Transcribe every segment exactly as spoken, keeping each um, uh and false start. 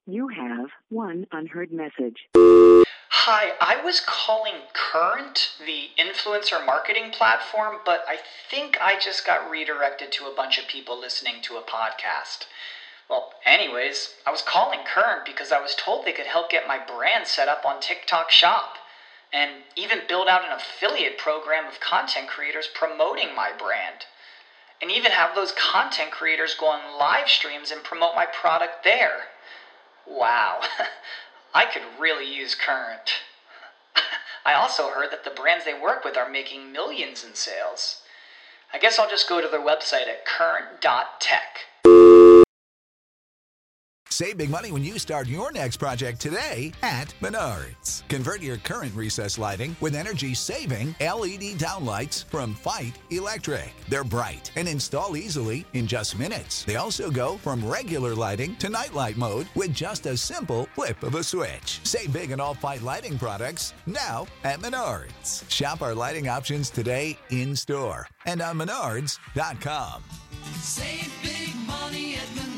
You have one unheard message. Hi, I was calling Current, the influencer marketing platform, but I think I just got redirected to a bunch of people listening to a podcast. Well, anyways, I was calling Current because I was told they could help get my brand set up on TikTok Shop, and even build out an affiliate program of content creators promoting my brand, and even have those content creators go on live streams and promote my product there. Wow, I could really use Current. I also heard that the brands they work with are making millions in sales. I guess I'll just go to their website at current dot tech. Save big money when you start your next project today at Menards. Convert your current recessed lighting with energy-saving L E D downlights from Fight Electric. They're bright and install easily in just minutes. They also go from regular lighting to nightlight mode with just a simple flip of a switch. Save big on all Fight lighting products now at Menards. Shop our lighting options today in-store and on menards dot com. Save big money at Menards.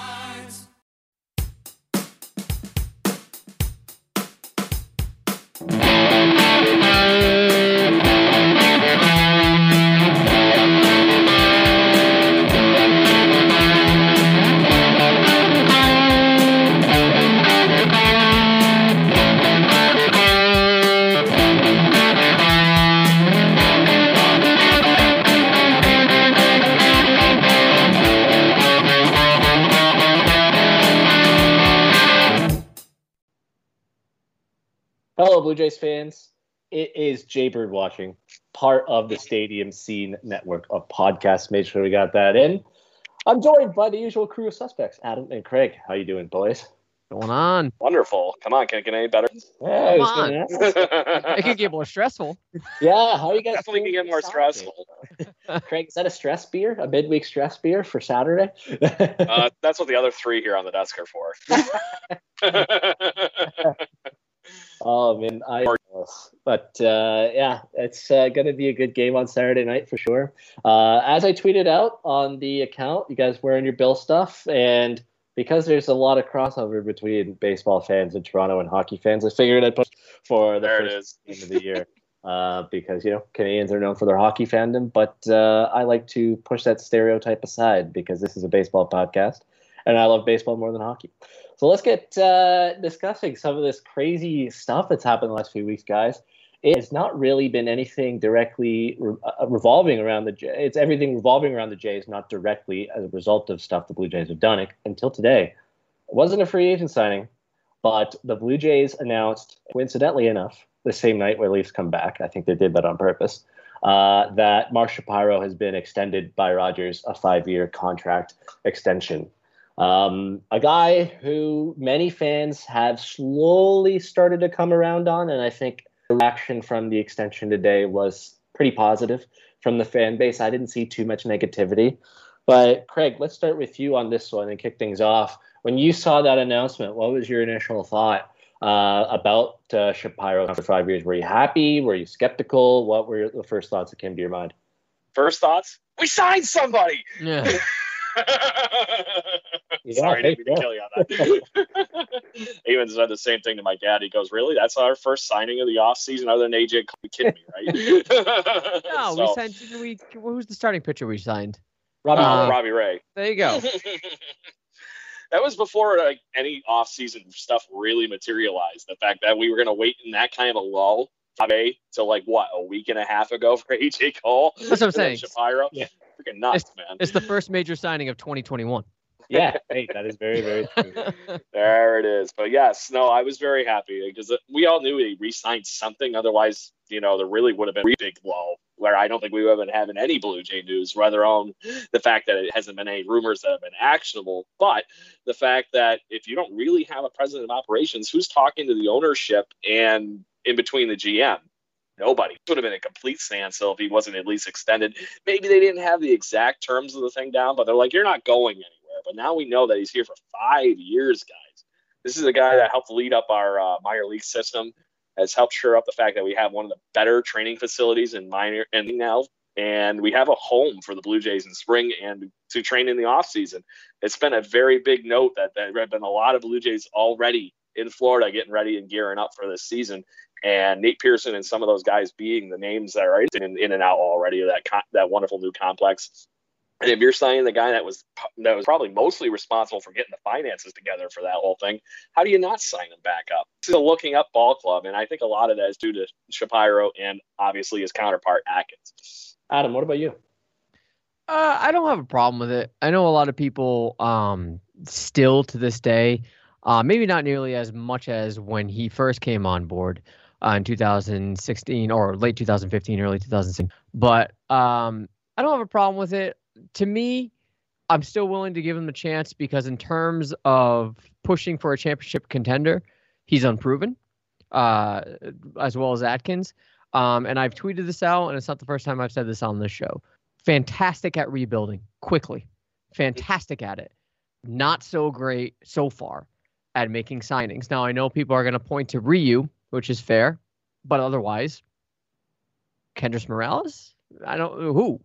Hello, Blue Jays fans. It is Jaybird Watching, part of the Stadium Scene network of podcasts. Make sure we got that in. I'm joined by the usual crew of suspects, Adam and Craig. How you doing, boys? Going on? Wonderful. Come on, can it get any better? Yeah, I was Come gonna on. ask. It could get more stressful. Yeah, how are you guys? Definitely can get more stressful. Craig, is that a stress beer? A midweek stress beer for Saturday? Uh, that's what the other three here on the desk are for. Oh man, I but uh, yeah, it's uh, going to be a good game on Saturday night for sure. Uh, as I tweeted out on the account, you guys wearing your Bill stuff, and because there's a lot of crossover between baseball fans in Toronto and hockey fans, I figured I'd put for the there it first is. game of the year. Uh, because you know Canadians are known for their hockey fandom, but uh, I like to push that stereotype aside because this is a baseball podcast, and I love baseball more than hockey. So let's get uh, discussing some of this crazy stuff that's happened the last few weeks, guys. It has not really been anything directly re- uh, revolving around the Jays. It's everything revolving around the Jays, not directly as a result of stuff the Blue Jays have done. It, until today, it wasn't a free agent signing, but the Blue Jays announced, coincidentally enough, the same night where Leafs come back, I think they did that on purpose, uh, that Mark Shapiro has been extended by Rogers a five-year contract extension. Um, a guy who many fans have slowly started to come around on, and I think the reaction from the extension today was pretty positive from the fan base. I didn't see too much negativity. But Craig, let's start with you on this one and kick things off. When you saw that announcement, what was your initial thought uh, about uh, Shapiro for five years? Were you happy? Were you skeptical? What were the first thoughts that came to your mind? First thoughts? We signed somebody! Yeah. Yeah, Sorry, I didn't mean yeah. to kill you on that. I even said the same thing to my dad. He goes, really? That's our first signing of the offseason other than A J? You kidding me, right? No, So, we signed. Didn't we? Who's the starting pitcher we signed? Robbie, uh, Uh, Robbie Ray. There you go. That was before like any off-season stuff really materialized. The fact that we were going to wait in that kind of a lull to like what a week and a half ago for A J Cole. That's what I'm and then saying. Shapiro. Yeah. Freaking nuts, It's, man. it's the first major signing of twenty twenty-one. yeah, hey, that is very, very true. There it is. But yes, no, I was very happy because we all knew he re-signed something. Otherwise, you know, there really would have been a big lull where I don't think we would have been having any Blue Jay news, rather on the fact that it hasn't been any rumors that have been actionable. But the fact that if you don't really have a president of operations, who's talking to the ownership and in between the G M? Nobody. It would have been a complete standstill if he wasn't at least extended. Maybe they didn't have the exact terms of the thing down, but they're like, you're not going anywhere. But now we know that he's here for five years, guys. This is a guy that helped lead up our uh, minor league system, has helped shore up the fact that we have one of the better training facilities in minor and now and we have a home for the Blue Jays in spring and to train in the off season. It's been a very big note that there have been a lot of Blue Jays already in Florida getting ready and gearing up for this season. And Nate Pearson and some of those guys being the names that are in, in and out already of that, that wonderful new complex. And if you're signing the guy that was that was probably mostly responsible for getting the finances together for that whole thing, how do you not sign him back up? This is a looking up ball club, and I think a lot of that is due to Shapiro and obviously his counterpart Atkins. Adam, what about you? Uh, I don't have a problem with it. I know a lot of people um, still to this day, uh, maybe not nearly as much as when he first came on board uh, in two thousand sixteen or late two thousand fifteen, early two thousand sixteen, but um, I don't have a problem with it. To me, I'm still willing to give him a chance because in terms of pushing for a championship contender, he's unproven, uh, as well as Atkins. Um, and I've tweeted this out, and it's not the first time I've said this on this show. Fantastic at rebuilding quickly. Fantastic at it. Not so great so far at making signings. Now, I know people are going to point to Ryu, which is fair, but otherwise, Kendrys Morales? I don't know who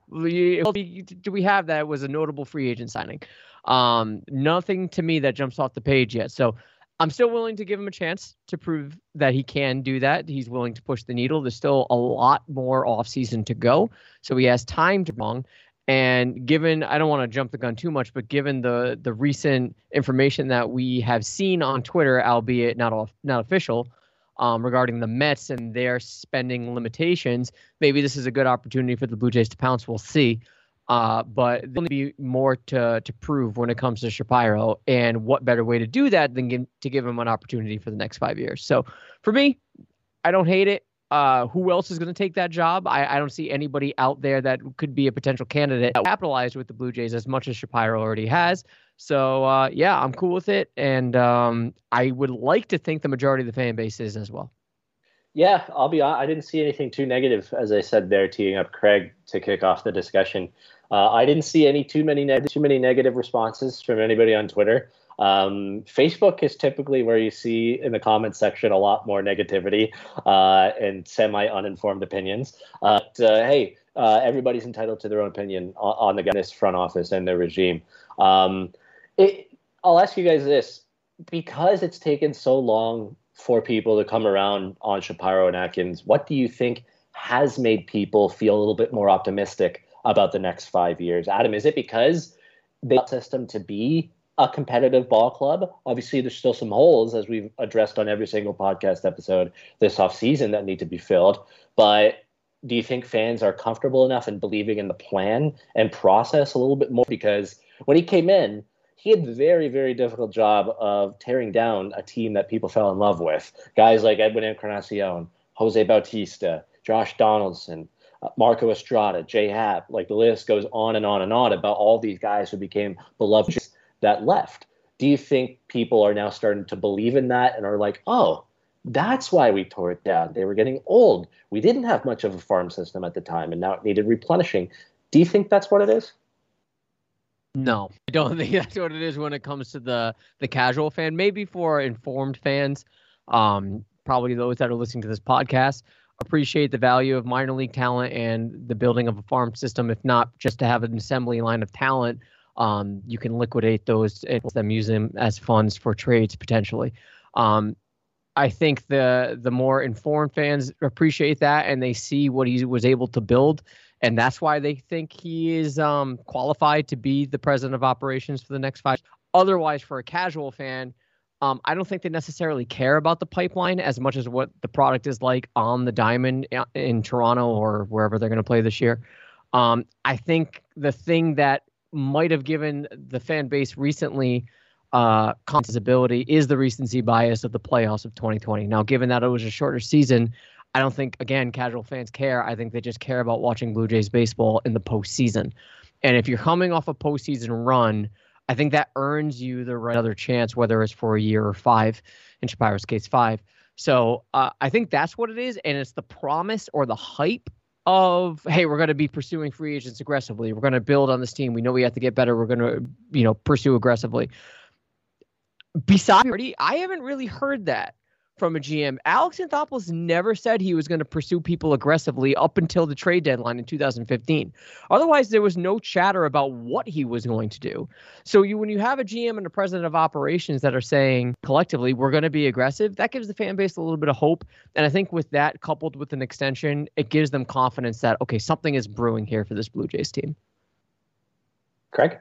do we have that was a notable free agent signing. Um, nothing to me that jumps off the page yet. So I'm still willing to give him a chance to prove that he can do that. He's willing to push the needle. There's still a lot more offseason to go. So he has time to wrong. And given, I don't want to jump the gun too much, but given the the recent information that we have seen on Twitter, albeit not off, not official, Um, regarding the Mets and their spending limitations, maybe this is a good opportunity for the Blue Jays to pounce. We'll see. Uh, but there'll be more to to prove when it comes to Shapiro, and what better way to do that than give, to give him an opportunity for the next five years. So for me, I don't hate it. Uh, who else is going to take that job? I, I don't see anybody out there that could be a potential candidate that capitalized with the Blue Jays as much as Shapiro already has. So, uh, yeah, I'm cool with it. And um, I would like to think the majority of the fan base is as well. Yeah, I'll be honest. I didn't see anything too negative, as I said there, teeing up Craig to kick off the discussion. Uh, I didn't see any too many ne- too many negative responses from anybody on Twitter. Um, Facebook is typically where you see in the comments section a lot more negativity uh, and semi-uninformed opinions. Uh, but, uh, hey, uh, everybody's entitled to their own opinion on, on the guys, front office and their regime. Um, it, I'll ask you guys this. Because it's taken so long for people to come around on Shapiro and Atkins, what do you think has made people feel a little bit more optimistic about the next five years? Adam, is it because they want the system to be a competitive ball club? Obviously, there's still some holes, as we've addressed on every single podcast episode this offseason, that need to be filled. But do you think fans are comfortable enough in believing in the plan and process a little bit more? Because when he came in, he had a very, very difficult job of tearing down a team that people fell in love with. Guys like Edwin Encarnacion, Jose Bautista, Josh Donaldson, uh, Marco Estrada, Jay Happ. Like, the list goes on and on and on about all these guys who became beloved that left. Do you think people are now starting to believe in that and are like, oh, that's why we tore it down? They were getting old. We didn't have much of a farm system at the time, and now it needed replenishing. Do you think that's what it is? No, I don't think that's what it is when it comes to the the casual fan. Maybe for informed fans, um, probably those that are listening to this podcast, appreciate the value of minor league talent and the building of a farm system. If not just to have an assembly line of talent, um, you can liquidate those and them use them as funds for trades potentially. Um, I think the the more informed fans appreciate that, and they see what he was able to build. And that's why they think he is um, qualified to be the president of operations for the next five. Otherwise, for a casual fan, um, I don't think they necessarily care about the pipeline as much as what the product is like on the diamond in Toronto or wherever they're going to play this year. Um, I think the thing that might have given the fan base recently uh, ability is the recency bias of the playoffs of twenty twenty. Now, given that it was a shorter season, I don't think, again, casual fans care. I think they just care about watching Blue Jays baseball in the postseason. And if you're coming off a postseason run, I think that earns you the right other chance, whether it's for a year or five, in Shapiro's case, five. So uh, I think that's what it is. And it's the promise or the hype of, hey, we're going to be pursuing free agents aggressively. We're going to build on this team. We know we have to get better. We're going to, you know, pursue aggressively. Besides, I haven't really heard that from a G M. Alex Anthopoulos never said he was going to pursue people aggressively up until the trade deadline in two thousand fifteen. Otherwise, there was no chatter about what he was going to do. So you, when you have a G M and a president of operations that are saying collectively, we're going to be aggressive, that gives the fan base a little bit of hope. And I think with that coupled with an extension, it gives them confidence that, okay, something is brewing here for this Blue Jays team. Craig?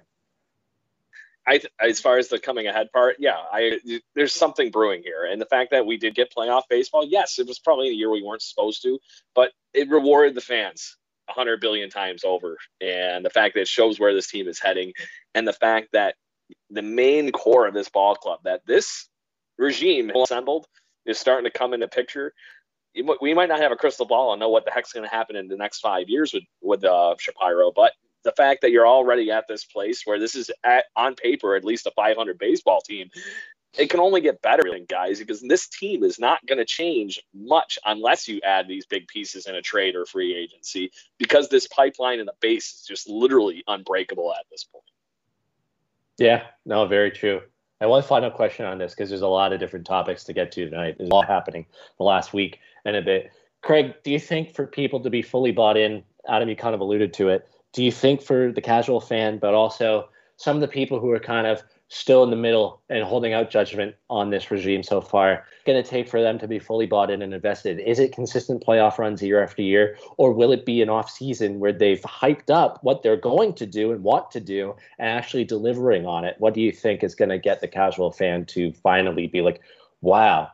I, as far as the coming ahead part, yeah, I there's something brewing here. And the fact that we did get playoff baseball, yes, it was probably a year we weren't supposed to, but it rewarded the fans a hundred billion times over. And the fact that it shows where this team is heading, and the fact that the main core of this ball club, that this regime assembled, is starting to come into picture. We might not have a crystal ball and know what the heck's going to happen in the next five years with, with uh, Shapiro, but the fact that you're already at this place where this is at, on paper, at least a five hundred baseball team, it can only get better, guys, because this team is not going to change much unless you add these big pieces in a trade or free agency, because this pipeline in the base is just literally unbreakable at this point. Yeah, no, very true. And one final question on this, because there's a lot of different topics to get to tonight. There's a lot happening the last week and a bit. Craig, do you think for people to be fully bought in, Adam, you kind of alluded to it, do you think for the casual fan, but also some of the people who are kind of still in the middle and holding out judgment on this regime so far, going to take for them to be fully bought in and invested? Is it consistent playoff runs year after year, or will it be an off season where they've hyped up what they're going to do and want to do and actually delivering on it? What do you think is going to get the casual fan to finally be like, wow,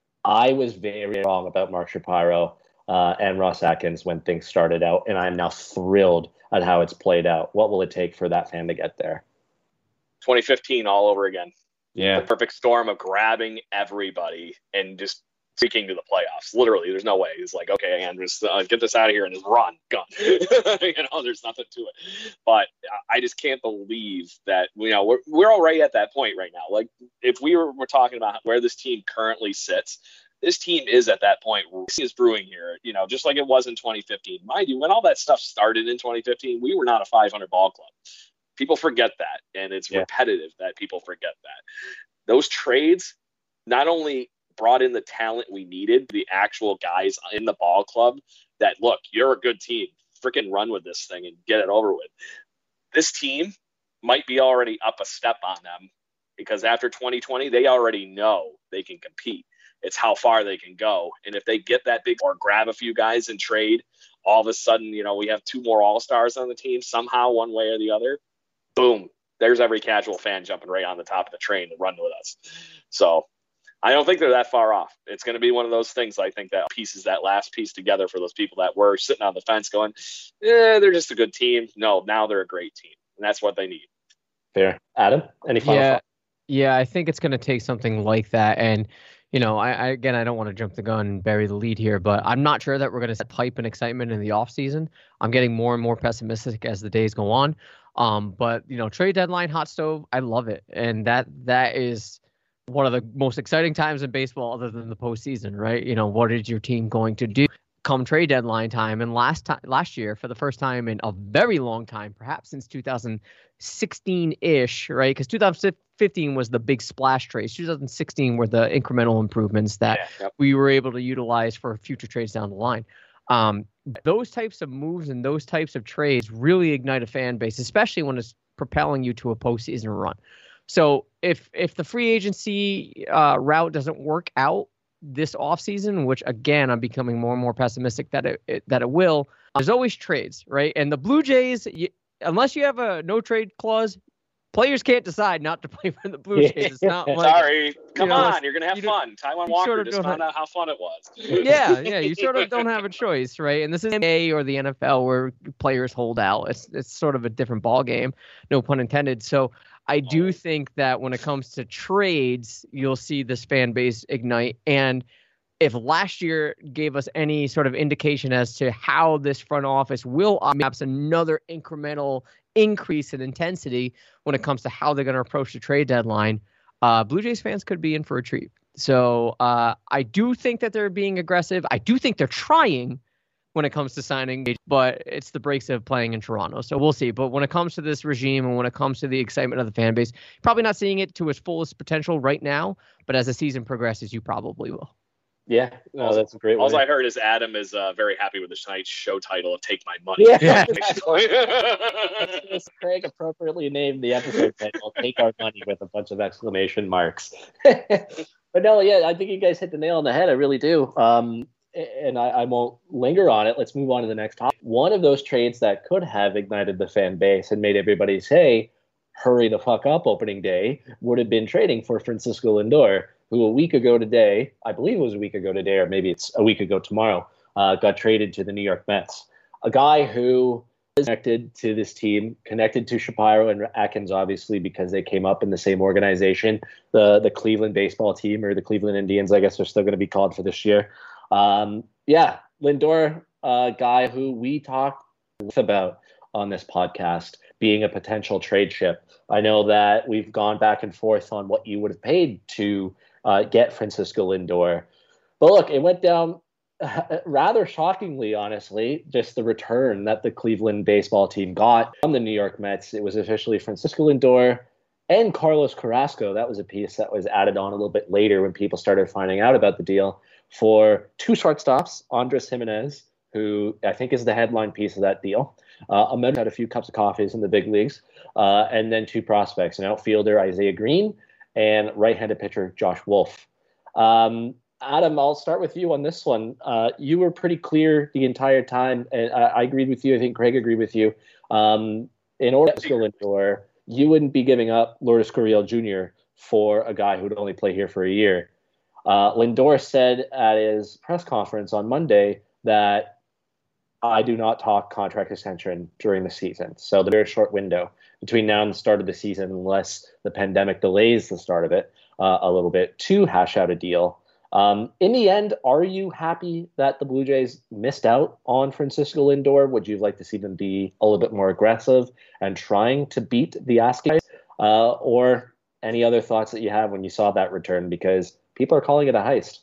I was very wrong about Mark Shapiro uh, and Ross Atkins when things started out, and I'm now thrilled at how it's played out? What will it take for that fan to get there? twenty fifteen all over again. Yeah. The perfect storm of grabbing everybody and just freaking to the playoffs. Literally, there's no way. It's like, okay, and just uh, get this out of here and just run. Gun. you know, there's nothing to it. But I just can't believe that, you know, we're, we're already at that point right now. Like, if we were, we're talking about where this team currently sits, this team is at that point where is brewing here, you know, just like it was in twenty fifteen. Mind you, when all that stuff started in twenty fifteen, we were not a five hundred ball club. People forget that, and it's yeah. repetitive that people forget that. Those trades not only brought in the talent we needed, the actual guys in the ball club that, look, you're a good team, freaking run with this thing and get it over with. This team might be already up a step on them, because after twenty twenty, they already know they can compete. It's how far they can go. And if they get that big or grab a few guys and trade, all of a sudden, you know, we have two more all-stars on the team somehow, one way or the other. Boom. There's every casual fan jumping right on the top of the train to run with us. So I don't think they're that far off. It's going to be one of those things, I think, that pieces that last piece together for those people that were sitting on the fence going, eh, they're just a good team. No, now they're a great team. And that's what they need. Fair. Adam, any final yeah, thoughts? Yeah, I think it's going to take something like that. And You know, I, I again, I don't want to jump the gun and bury the lead here, but I'm not sure that we're going to set hype and excitement in the offseason. I'm getting more and more pessimistic as the days go on. Um, but, you know, trade deadline, hot stove, I love it. And that that is one of the most exciting times in baseball other than the postseason, right? You know, what is your team going to do come trade deadline time? And last time, last year, for the first time in a very long time, perhaps since two thousand sixteen-ish, right? Because two thousand fifteen was the big splash trades. two thousand sixteen were the incremental improvements that Yeah, yep. we were able to utilize for future trades down the line. Um, those types of moves and those types of trades really ignite a fan base, especially when it's propelling you to a postseason run. So if if the free agency uh, route doesn't work out this offseason, which again I'm becoming more and more pessimistic that it, it that it will, there's always trades, right? And the Blue Jays, you, unless you have a no trade clause, players can't decide not to play for the Blue Jays. It's not like, Sorry, come you know, on, you're gonna have you don't- fun. Taiwan you Walker sort of just don't found have- out how fun it was. yeah, yeah, you sort of don't have a choice, right? And this is N B A or the N F L where players hold out. It's it's sort of a different ball game, no pun intended. So I do think that when it comes to trades, you'll see this fan base ignite. And if last year gave us any sort of indication as to how this front office will perhaps another incremental increase in intensity when it comes to how they're going to approach the trade deadline, uh, Blue Jays fans could be in for a treat. So uh, I do think that they're being aggressive. I do think they're trying when it comes to signing, but it's the breaks of playing in Toronto. So we'll see. But when it comes to this regime and when it comes to the excitement of the fan base, probably not seeing it to its fullest potential right now, but as the season progresses, you probably will. Yeah, no, Also- that's a great All one. I heard is Adam is uh, very happy with the tonight's show title of "Take My Money." Yeah, Basically. Craig appropriately named the episode title "Take Our Money" with a bunch of exclamation marks. But no, yeah, I think you guys hit the nail on the head. I really do. Um, and I, I won't linger on it. Let's move on to the next topic. One of those trades that could have ignited the fan base and made everybody say, hurry the fuck up opening day, would have been trading for Francisco Lindor, who a week ago today, I believe it was a week ago today, or maybe it's a week ago tomorrow, uh, got traded to the New York Mets. A guy who is connected to this team, connected to Shapiro and Atkins, obviously, because they came up in the same organization, the the Cleveland baseball team, or the Cleveland Indians, I guess they're still going to be called for this year. Um, yeah, Lindor, a guy who we talked about on this podcast, being a potential trade chip. I know that we've gone back and forth on what you would have paid to uh, get Francisco Lindor. But look, it went down rather shockingly, honestly, just the return that the Cleveland baseball team got from the New York Mets. It was officially Francisco Lindor and Carlos Carrasco. That was a piece that was added on a little bit later when people started finding out about the deal, for two shortstops, Andres Jimenez, who I think is the headline piece of that deal. Uh, Ahmed had a few cups of coffees in the big leagues, uh, and then two prospects, an outfielder, Isaiah Green, and right-handed pitcher, Josh Wolf. Um, Adam, I'll start with you on this one. Uh, you were pretty clear the entire time, and I, I agreed with you. I think Craig agreed with you. Um, in order to go Lindor, you wouldn't be giving up Lourdes Gurriel Junior for a guy who would only play here for a year. Uh, Lindor said at his press conference on Monday that I do not talk contract extension during the season. So the very short window between now and the start of the season, unless the pandemic delays the start of it uh, a little bit, to hash out a deal. Um, in the end, are you happy that the Blue Jays missed out on Francisco Lindor? Would you like to see them be a little bit more aggressive and trying to beat the asking price? Uh, or any other thoughts that you have when you saw that return? Because people are calling it a heist.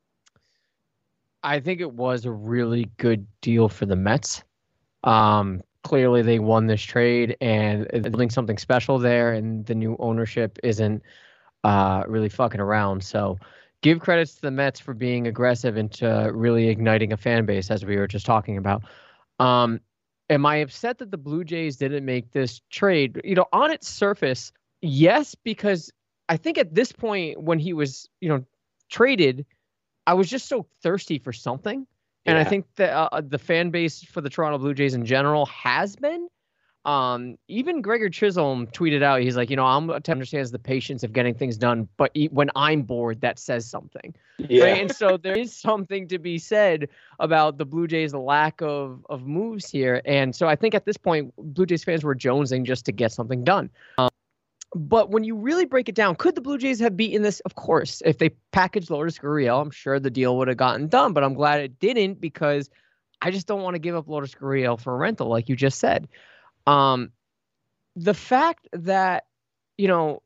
I think it was a really good deal for the Mets. Um, clearly, they won this trade, and they're building something special there, and the new ownership isn't uh, really fucking around. So give credits to the Mets for being aggressive into really igniting a fan base, as we were just talking about. Um, am I upset that the Blue Jays didn't make this trade? You know, on its surface, yes, because I think at this point when he was, you know, traded, I was just so thirsty for something. And Yeah. I think that uh, the fan base for the Toronto Blue Jays in general has been. Um, even Gregor Chisholm tweeted out, he's like, you know, I'm to understands the patience of getting things done, but e- when I'm bored, that says something. Yeah. Right? And so there is something to be said about the Blue Jays' lack of of moves here. And so I think at this point, Blue Jays fans were jonesing just to get something done. Um, But when you really break it down, could the Blue Jays have beaten this? Of course. If they packaged Lourdes Gurriel, I'm sure the deal would have gotten done. But I'm glad it didn't, because I just don't want to give up Lourdes Gurriel for a rental, like you just said. Um, the fact that, you know,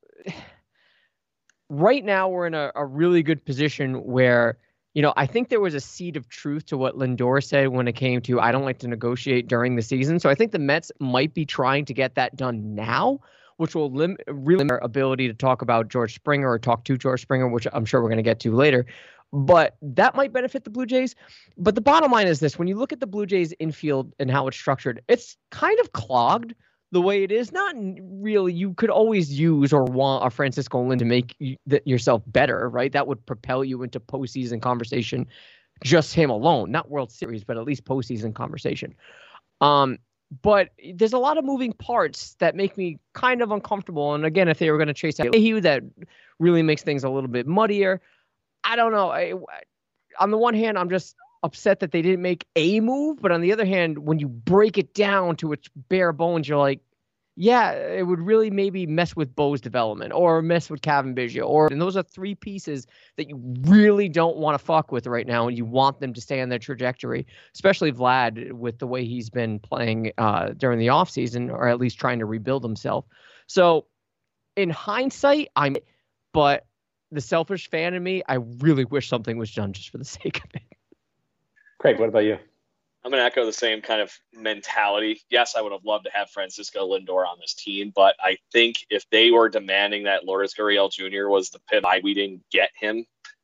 right now we're in a, a really good position where, you know, I think there was a seed of truth to what Lindor said when it came to, I don't like to negotiate during the season. So I think the Mets might be trying to get that done now, which will lim- really limit our ability to talk about George Springer or talk to George Springer, which I'm sure we're going to get to later. But that might benefit the Blue Jays. But the bottom line is this. When you look at the Blue Jays infield and how it's structured, it's kind of clogged the way it is. Not really. You could always use or want a Francisco Lindor to make you, th- yourself better, right? That would propel you into postseason conversation, just him alone. Not World Series, but at least postseason conversation. Um, But there's a lot of moving parts that make me kind of uncomfortable. And again, if they were going to chase out Hugh, that really makes things a little bit muddier. I don't know. I, on the one hand, I'm just upset that they didn't make a move. But on the other hand, when you break it down to its bare bones, you're like, yeah, it would really maybe mess with Bo's development or mess with Kevin Biggio. Or, and those are three pieces that you really don't want to fuck with right now. And you want them to stay on their trajectory, especially Vlad with the way he's been playing uh, during the offseason, or at least trying to rebuild himself. So in hindsight, I'm, but the selfish fan in me, I really wish something was done just for the sake of it. Craig, what about you? I'm going to echo the same kind of mentality. Yes, I would have loved to have Francisco Lindor on this team, but I think if they were demanding that Lourdes Gurriel Junior was the pit, why we didn't get him,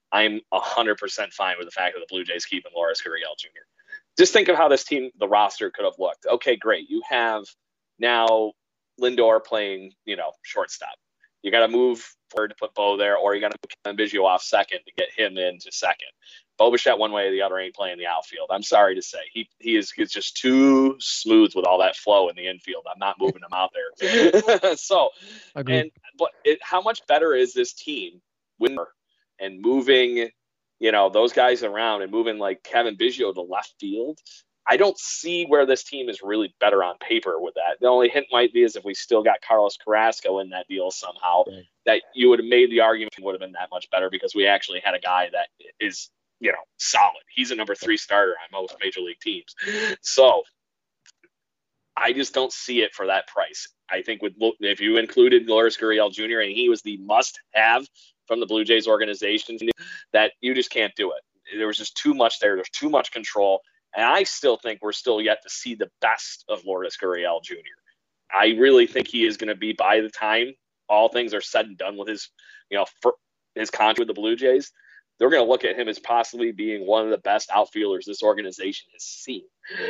I'm one hundred percent fine with the fact that the Blue Jays keeping Lourdes Gurriel Junior Just think of how this team, the roster could have looked. Okay, great. You have now Lindor playing, you know, shortstop. You got to move forward to put Bo there, or you got to put Kevin Biggio off second to get him into second. Bo Bichette one way or the other ain't playing the outfield. I'm sorry to say. He he is he's just too smooth with all that flow in the infield. I'm not moving him out there. so, Agreed. and but it, how much better is this team with and moving, you know, those guys around and moving like Kevin Biggio to left field? I don't see where this team is really better on paper with that. The only hint might be is if we still got Carlos Carrasco in that deal somehow, right, that you would have made the argument would have been that much better because we actually had a guy that is, you know, solid. He's a number three starter on most major league teams. So I just don't see it for that price. I think with if you included Lourdes Gurriel Junior and he was the must-have from the Blue Jays organization, that you just can't do it. There was just too much there. There's too much control. And I still think we're still yet to see the best of Lourdes Gurriel Junior I really think he is going to be, by the time all things are said and done with his, you know, for his contract with the Blue Jays, they're going to look at him as possibly being one of the best outfielders this organization has seen.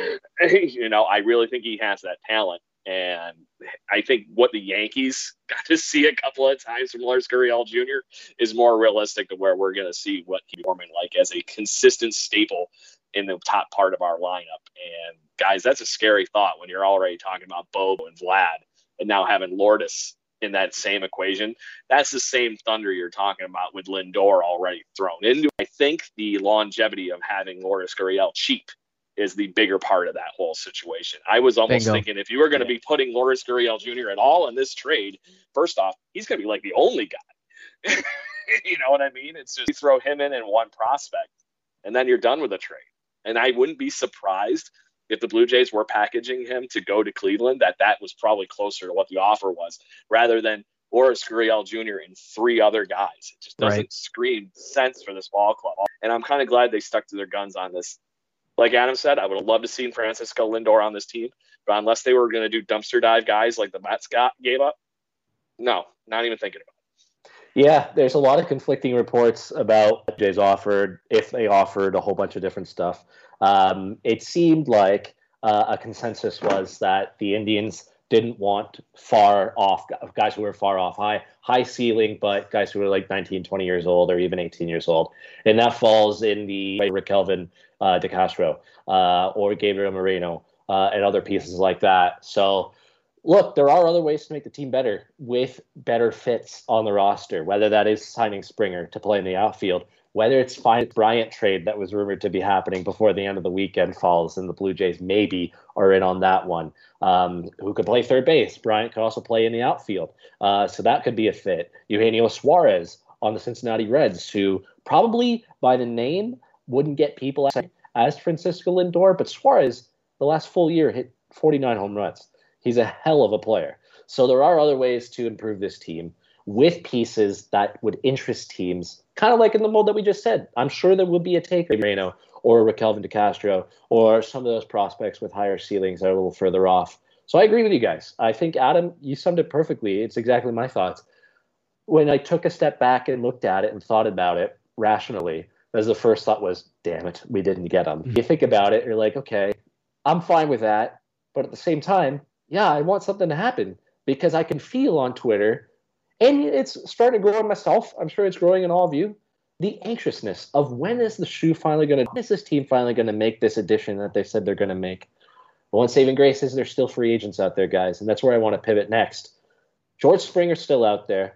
you know, I really think he has that talent. And I think what the Yankees got to see a couple of times from Lourdes Gurriel Junior is more realistic to where we're going to see what he's performing like as a consistent staple in the top part of our lineup. And guys, that's a scary thought when you're already talking about Bo and Vlad and now having Lourdes in that same equation. That's the same thunder you're talking about with Lindor already thrown into. I think the longevity of having Lourdes Gurriel cheap is the bigger part of that whole situation. I was almost Bingo. thinking if you were going to be putting Lourdes Gurriel Junior at all in this trade, first off, he's going to be like the only guy. You know what I mean? It's just you throw him in and one prospect, and then you're done with the trade. And I wouldn't be surprised if the Blue Jays were packaging him to go to Cleveland, that that was probably closer to what the offer was, rather than Lourdes Gurriel Junior and three other guys. It just doesn't Right. scream sense for this ball club. And I'm kind of glad they stuck to their guns on this. Like Adam said, I would have loved to see Francisco Lindor on this team, but unless they were going to do dumpster dive guys like the Mets got gave up, no, not even thinking about it. Yeah, there's a lot of conflicting reports about what Jays offered, if they offered a whole bunch of different stuff. Um, it seemed like uh, a consensus was that the Indians didn't want far off guys who were far off, high high ceiling, but guys who were like nineteen, twenty years old or even eighteen years old. And that falls in the Raquelvin uh, De Castro uh, or Gabriel Moreno uh, and other pieces like that. So look, there are other ways to make the team better with better fits on the roster, whether that is signing Springer to play in the outfield, whether it's finding Bryant trade that was rumored to be happening before the end of the weekend falls, and the Blue Jays maybe are in on that one, um, who could play third base. Bryant could also play in the outfield. Uh, so that could be a fit. Eugenio Suarez on the Cincinnati Reds, who probably by the name wouldn't get people as, as Francisco Lindor, but Suarez, the last full year, hit forty-nine home runs. He's a hell of a player. So there are other ways to improve this team with pieces that would interest teams, kind of like in the mold that we just said. I'm sure there will be a taker, Moreno or Raquelvin De Castro, or some of those prospects with higher ceilings that are a little further off. So I agree with you guys. I think, Adam, you summed it perfectly. It's exactly my thoughts. When I took a step back and looked at it and thought about it rationally, as the first thought was, damn it, we didn't get them. You think about it, you're like, okay, I'm fine with that. But at the same time, yeah, I want something to happen because I can feel on Twitter, and it's starting to grow in myself. I'm sure it's growing in all of you. The anxiousness of when is the shoe finally going to, when is this team finally going to make this addition that they said they're going to make? But one saving grace is there's still free agents out there, guys, and that's where I want to pivot next. George Springer's still out there.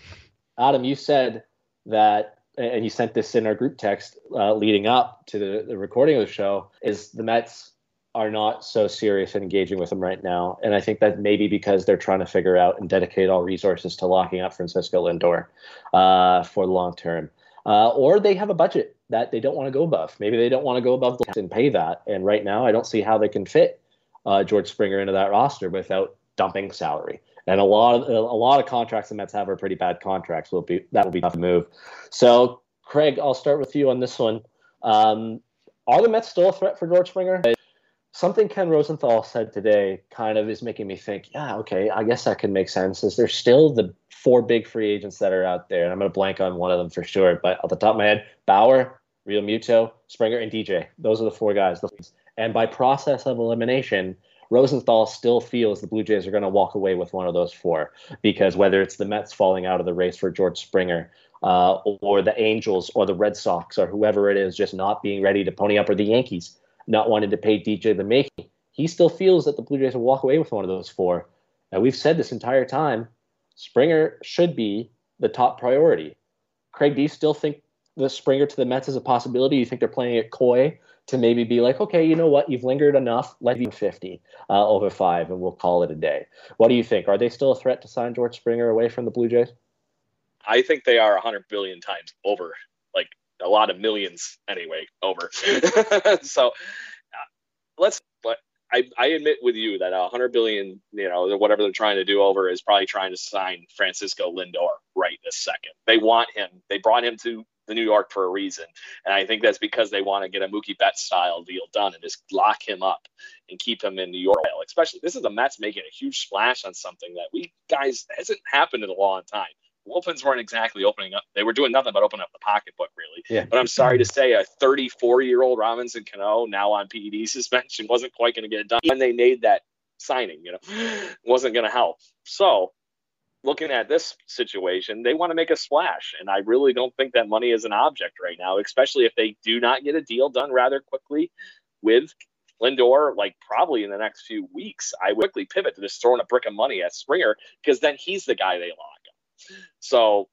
Adam, you said that, and you sent this in our group text uh, leading up to the, the recording of the show, is the Mets are not so serious in engaging with him right now. And I think that maybe because they're trying to figure out and dedicate all resources to locking up Francisco Lindor uh, for the long term. Uh, or they have a budget that they don't want to go above. Maybe they don't want to go above the and pay that. And right now, I don't see how they can fit uh, George Springer into that roster without dumping salary. And a lot of a lot of contracts the Mets have are pretty bad contracts. Will be that will be tough to move. So, Craig, I'll start with you on this one. Um, are the Mets still a threat for George Springer? something Ken Rosenthal said today kind of is making me think, yeah, okay, I guess that could make sense. Is there's still the four big free agents that are out there, and I'm going to blank on one of them for sure, but off the top of my head, Bauer, Real Muto, Springer, and D J. Those are the four guys. And by process of elimination, Rosenthal still feels the Blue Jays are going to walk away with one of those four, because whether it's the Mets falling out of the race for George Springer, uh, or the Angels or the Red Sox or whoever it is just not being ready to pony up, or the Yankees not wanting to pay D J LeMahieu, he still feels that the Blue Jays will walk away with one of those four. Now, we've said this entire time, Springer should be the top priority. Craig, do you still think the Springer to the Mets is a possibility? You think they're playing it coy to maybe be like, okay, you know what, you've lingered enough, let's do fifty uh, over five, and we'll call it a day? What do you think? Are they still a threat to sign George Springer away from the Blue Jays? I think they are one hundred billion times over, like a lot of millions anyway, over. So uh, let's, but I, I admit with you that one hundred billion, you know, whatever they're trying to do over is probably trying to sign Francisco Lindor right this second. They want him. They brought him to the New York for a reason. And I think that's because they want to get a Mookie Betts style deal done and just lock him up and keep him in New York. Especially, this is the Mets making a huge splash on something that we guys hasn't happened in a long time. Wolfens weren't exactly opening up. They were doing nothing but opening up the pocketbook, really. Yeah. But I'm sorry to say, a thirty-four-year-old Robinson Cano, now on P E D suspension, wasn't quite going to get it done. When they made that signing, you know, wasn't going to help. So, looking at this situation, they want to make a splash. And I really don't think that money is an object right now, especially if they do not get a deal done rather quickly with Lindor, like probably in the next few weeks. I would quickly pivot to just throwing a brick of money at Springer, because then he's the guy they lock. So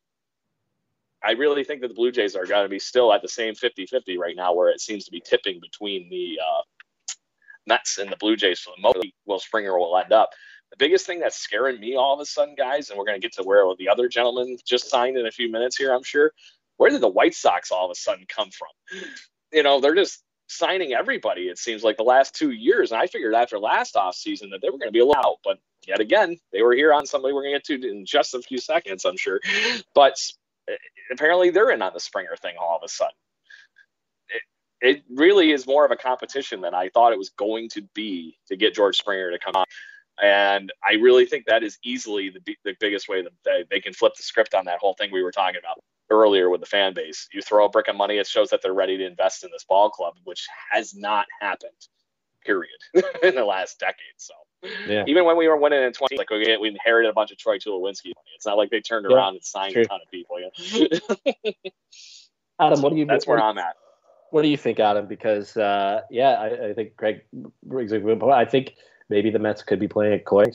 I really think that the Blue Jays are going to be still at the same fifty-fifty right now, where it seems to be tipping between the uh, Mets and the Blue Jays for the most. Will Springer will end up. The biggest thing that's scaring me all of a sudden, guys, and we're going to get to where the other gentleman just signed in a few minutes here, I'm sure. Where did the White Sox all of a sudden come from? You know, they're just signing everybody, it seems like, the last two years. And I figured after last offseason that they were going to be allowed. But yet again, they were here on somebody we're going to get to in just a few seconds, I'm sure. But apparently they're in on the Springer thing all of a sudden. It, it really is more of a competition than I thought it was going to be to get George Springer to come on. And I really think that is easily the, the biggest way that they, they can flip the script on that whole thing we were talking about earlier with the fan base. You throw a brick of money, it shows that they're ready to invest in this ball club, which has not happened, period, in the last decade. So yeah. Even when we were winning in twenty, like we, we inherited a bunch of Troy Tulowitzki money. It's not like they turned around yeah, and signed true. a ton of people. You know? Adam, what do you? That's what, where I'm at. What do you think, Adam? Because uh, yeah, I, I think Greg brings a good point. I think maybe the Mets could be playing it coy.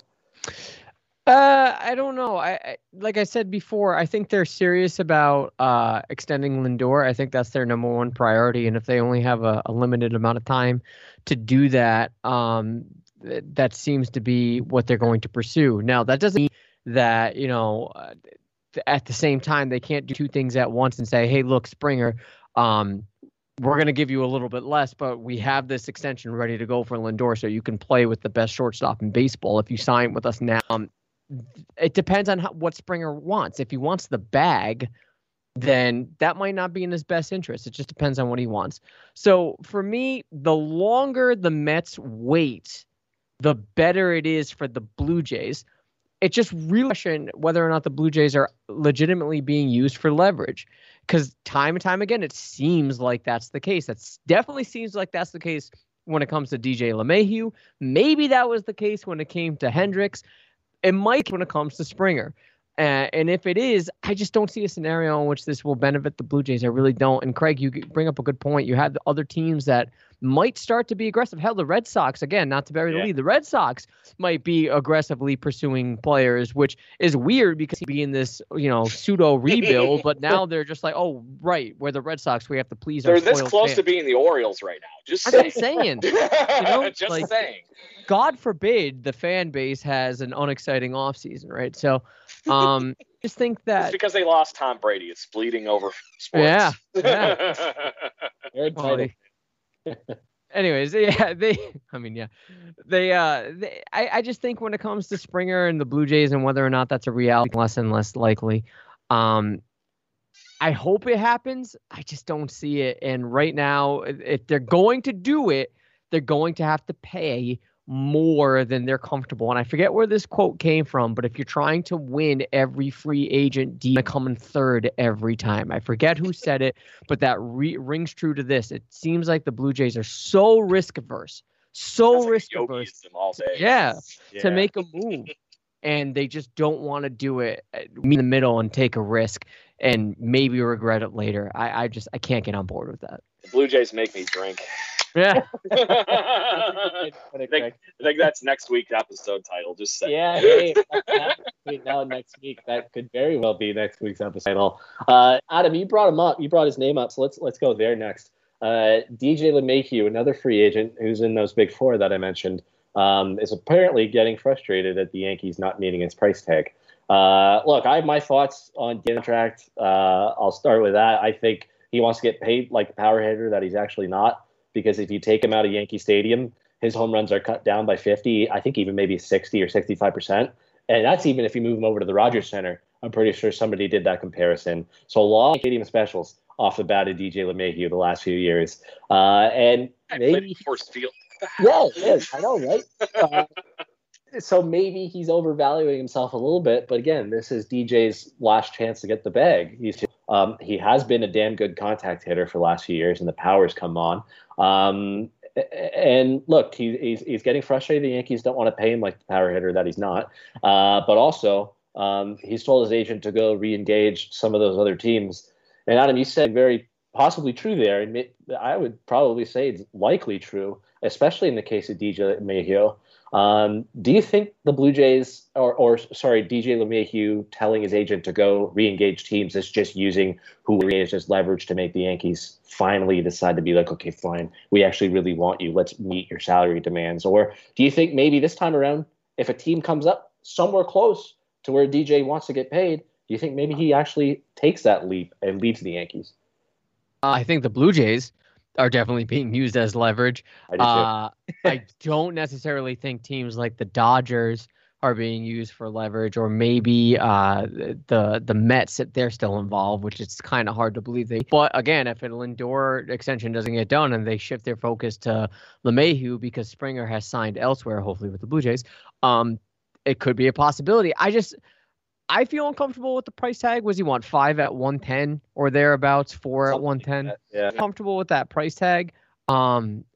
Uh, I don't know. I, I like I said before, I think they're serious about uh, extending Lindor. I think that's their number one priority, and if they only have a, a limited amount of time to do that, um, th- that seems to be what they're going to pursue. Now, that doesn't mean that, you know, uh, th- at the same time they can't do two things at once and say, "Hey, look, Springer, um, we're going to give you a little bit less, but we have this extension ready to go for Lindor, so you can play with the best shortstop in baseball if you sign with us now." Um, It depends on how, what Springer wants. If he wants the bag, then that might not be in his best interest. It just depends on what he wants. So for me, the longer the Mets wait, the better it is for the Blue Jays. It just really question whether or not the Blue Jays are legitimately being used for leverage. Because time and time again, it seems like that's the case. That definitely seems like that's the case when it comes to D J LeMahieu. Maybe that was the case when it came to Hendricks. It might when it comes to Springer. Uh, and if it is, I just don't see a scenario in which this will benefit the Blue Jays. I really don't. And Craig, you bring up a good point. You have the other teams that might start to be aggressive. Hell, the Red Sox, again, not to bury the yeah. lead, the Red Sox might be aggressively pursuing players, which is weird because he'd be in this, you know, pseudo rebuild. But now they're just like, oh, right, we're the Red Sox. We have to please they're our this close fans. to being the Orioles right now. Just I'm saying. saying. You know, just like, saying. God forbid the fan base has an unexciting offseason, right? So um, just think that. It's because they lost Tom Brady. It's bleeding over sports. Yeah. yeah. well, they, anyways, yeah, they, I mean, yeah, they, uh, they, I, I just think when it comes to Springer and the Blue Jays and whether or not that's a reality, less and less likely. Um, I hope it happens. I just don't see it. And right now, if they're going to do it, they're going to have to pay more than they're comfortable. And I forget where this quote came from, but if you're trying to win every free agent deal, come in third every time. I forget who said it, but that re- rings true to this. It seems like the Blue Jays are so risk averse, so Like risk Yogi averse. is them all day. Yeah, Yeah. to make a move. And they just don't want to do it in the middle and take a risk and maybe regret it later. I, I just I can't get on board with that. The Blue Jays make me drink. Yeah. I, think, I think that's next week's episode title. Just say. Yeah, hey, that, between now and next week, that could very well be next week's episode. Uh, Adam, you brought him up. You brought his name up, so let's let's go there next. Uh, D J LeMahieu, another free agent who's in those big four that I mentioned, um, is apparently getting frustrated at the Yankees not meeting his price tag. Uh, look, I have my thoughts on the contract. Uh, I'll start with that. I think he wants to get paid like the power hitter that he's actually not. Because if you take him out of Yankee Stadium, his home runs are cut down by fifty, I think even maybe sixty or sixty-five percent. And that's even if you move him over to the Rogers Center. I'm pretty sure somebody did that comparison. So a lot of stadium specials off the bat of D J LeMahieu the last few years. Uh, and maybe Force Field. yeah, it is. I know, right? Uh, so maybe he's overvaluing himself a little bit. But again, this is D J's last chance to get the bag. He's um, he has been a damn good contact hitter for the last few years, and the power's come on. Um, and look, he, he's he's getting frustrated. The Yankees don't want to pay him like the power hitter that he's not. Uh, but also, um, he's told his agent to go re-engage some of those other teams. And Adam, you said very possibly true there. And I would probably say it's likely true, especially in the case of D J LeMahieu. Um, do you think the Blue Jays, or, or sorry, D J LeMahieu telling his agent to go re-engage teams is just using who re-engaged as leverage to make the Yankees finally decide to be like, okay, fine, we actually really want you. Let's meet your salary demands. Or do you think maybe this time around, if a team comes up somewhere close to where D J wants to get paid, do you think maybe he actually takes that leap and leaves the Yankees? Uh, I think the Blue Jays are definitely being used as leverage. I do too. Uh, I don't necessarily think teams like the Dodgers are being used for leverage, or maybe uh, the the Mets, if they're still involved, which is kind of hard to believe they. But again, if an Lindor extension doesn't get done and they shift their focus to LeMahieu because Springer has signed elsewhere, hopefully with the Blue Jays, um, it could be a possibility. I just. I feel uncomfortable with the price tag. Was he want five at one ten or thereabouts, four Something at one ten? like that, yeah. Comfortable with that price tag. Um,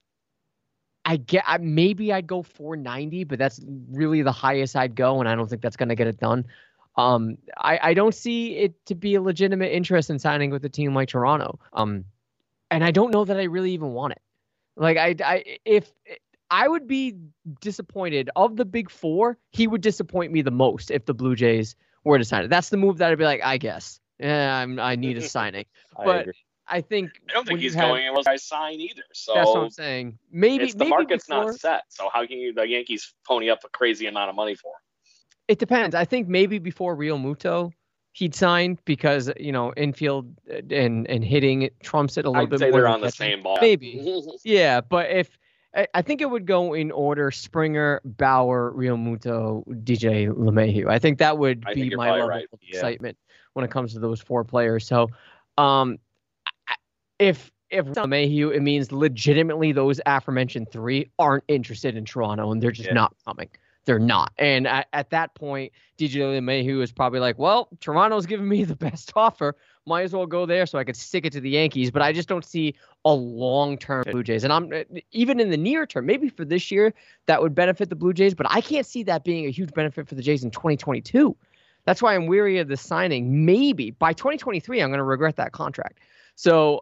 I get I, maybe I'd go four ninety, but that's really the highest I'd go, and I don't think that's going to get it done. Um, I, I don't see it to be a legitimate interest in signing with a team like Toronto. Um, and I don't know that I really even want it. Like I, I if I would be disappointed of the big four, he would disappoint me the most if the Blue Jays were to sign it. That's the move that I'd be like, I guess, yeah, I'm, I need a signing. I but agree. I think I don't think when he's you have- going unless I sign either. So That's what I'm saying. Maybe it's, the maybe market's before, not set. So how can you the Yankees pony up a crazy amount of money for him? It depends. I think maybe before Real Muto, he'd sign because you know infield and and hitting trumps it a little I'd bit say more. they're than on the catching. same ball. Maybe. Yeah, but if I, I think it would go in order: Springer, Bauer, Real Muto, D J LeMahieu. I think that would I be think you're my probably level right. of Yeah. excitement when it comes to those four players. So, um, I- if if LeMahieu, it means legitimately those aforementioned three aren't interested in Toronto and they're just Yeah. not coming. They're not. And at, at that point, D J LeMahieu is probably like, well, Toronto's giving me the best offer. Might as well go there so I could stick it to the Yankees. But I just don't see a long-term Blue Jays. And I'm even in the near term, maybe for this year, that would benefit the Blue Jays. But I can't see that being a huge benefit for the Jays in twenty twenty-two. That's why I'm weary of the signing. Maybe by twenty twenty-three, I'm going to regret that contract. So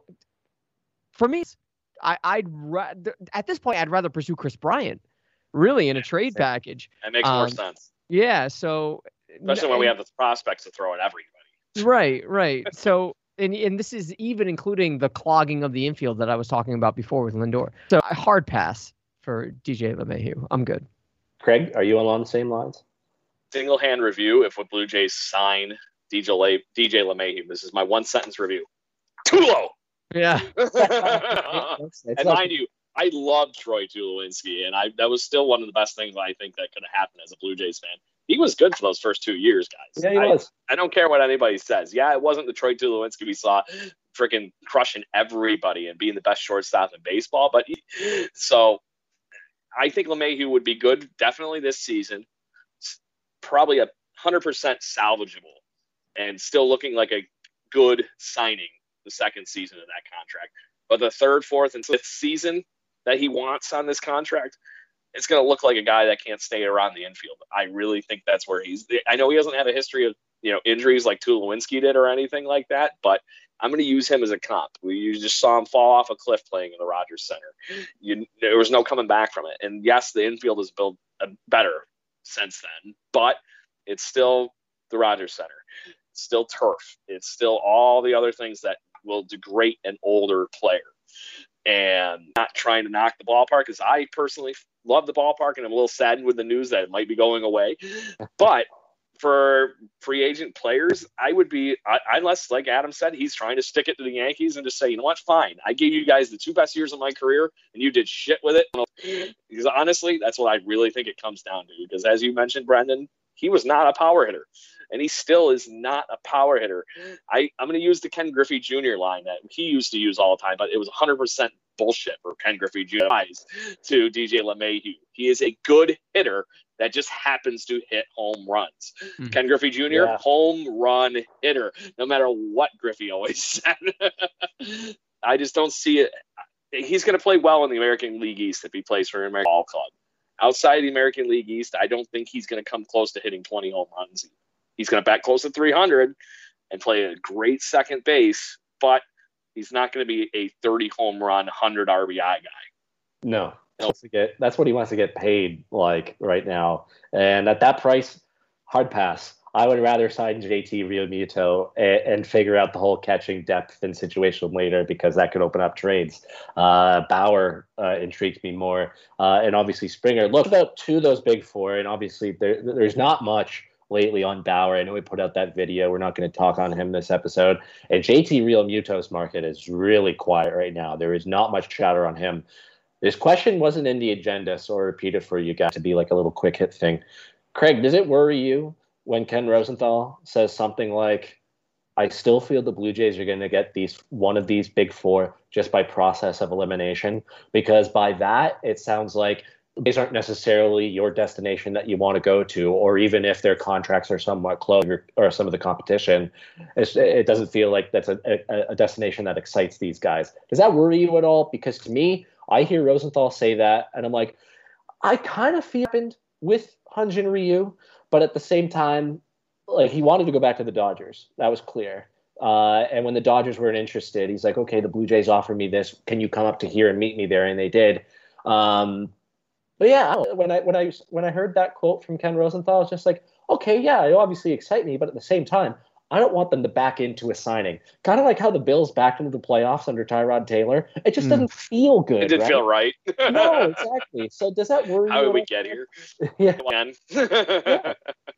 for me, I, I'd rather, at this point, I'd rather pursue Chris Bryant, really, in a trade same. package. That makes more Um, sense. Yeah, so Especially when we have the prospects to throw at everybody. right, right. So and and this is even including the clogging of the infield that I was talking about before with Lindor. So a hard pass for D J LeMahieu. I'm good. Craig, are you along the same lines? Single hand review if what Blue Jays sign D J Le, D J LeMahieu. This is my one sentence review. Too low. Yeah. It's And like- mind you, I love Troy Tulowitzki, and I that was still one of the best things I think that could have happened as a Blue Jays fan. He was good for those first two years, guys. yeah, he I, was. I don't care what anybody says. Yeah, it wasn't the Troy Tulowitzki we saw freaking crushing everybody and being the best shortstop in baseball. But he, so I think LeMahieu would be good definitely this season. Probably a hundred percent salvageable, and still looking like a good signing the second season of that contract. But the third, fourth, and fifth season that he wants on this contract, it's going to look like a guy that can't stay around the infield. I really think that's where he's. I know he doesn't have a history of you know injuries like Tulowitzki did or anything like that, but I'm going to use him as a comp. We you just saw him fall off a cliff playing in the Rogers Center. You, there was no coming back from it. And yes, the infield is built better since then, but it's still the Rogers Center. It's still turf. It's still all the other things that will degrade an older player. And not trying to knock the ballpark, because I personally love the ballpark, and I'm a little saddened with the news that it might be going away. But for free agent players, I would be, unless, like Adam said, he's trying to stick it to the Yankees and just say, you know what, fine. I gave you guys the two best years of my career, and you did shit with it. Because honestly, that's what I really think it comes down to. Because as you mentioned, Brendan, he was not a power hitter, and he still is not a power hitter. I, I'm going to use the Ken Griffey Junior line that he used to use all the time, but it was one hundred percent bullshit for Ken Griffey Junior to D J LeMahieu. He is a good hitter that just happens to hit home runs. Mm-hmm. Ken Griffey Junior, yeah. home run hitter, no matter what Griffey always said. I just don't see it. He's going to play well in the American League East if he plays for an American Ball Club. Outside of the American League East, I don't think he's going to come close to hitting twenty home runs. He's going to bat close to three hundred and play a great second base, but he's not going to be a thirty home run, one hundred R B I guy. No. To get, that's what he wants to get paid like right now. And at that price, hard pass. I would rather sign J T Realmuto and, and figure out the whole catching depth and situation later, because that could open up trades. Uh, Bauer uh, intrigues me more. Uh, and obviously Springer. Look about two of those big four. And obviously there, there's not much lately on Bauer. I know we put out that video. We're not going to talk on him this episode. And J T Realmuto's market is really quiet right now. There is not much chatter on him. This question wasn't in the agenda, so I'll repeat it for you guys to be like a little quick hit thing. Craig, does it worry you when Ken Rosenthal says something like, I still feel the Blue Jays are going to get these one of these big four just by process of elimination? Because by that, it sounds like these aren't necessarily your destination that you want to go to, or even if their contracts are somewhat close or some of the competition, it's, it doesn't feel like that's a, a, a destination that excites these guys. Does that worry you at all? Because to me, I hear Rosenthal say that, and I'm like, I kind of feel it happened with Hyun-Jin Ryu, but at the same time, like he wanted to go back to the Dodgers. That was clear. Uh, and when the Dodgers weren't interested, he's like, okay, the Blue Jays offered me this. Can you come up to here and meet me there? And they did. Um, but yeah, when I when I when I heard that quote from Ken Rosenthal, I was just like, okay, yeah, it obviously excite me, but at the same time, I don't want them to back into a signing. Kind of like how the Bills backed into the playoffs under Tyrod Taylor. It just mm. doesn't feel good. It didn't right? feel right. No, exactly. So does that worry how you? How did we get here? Yeah. yeah.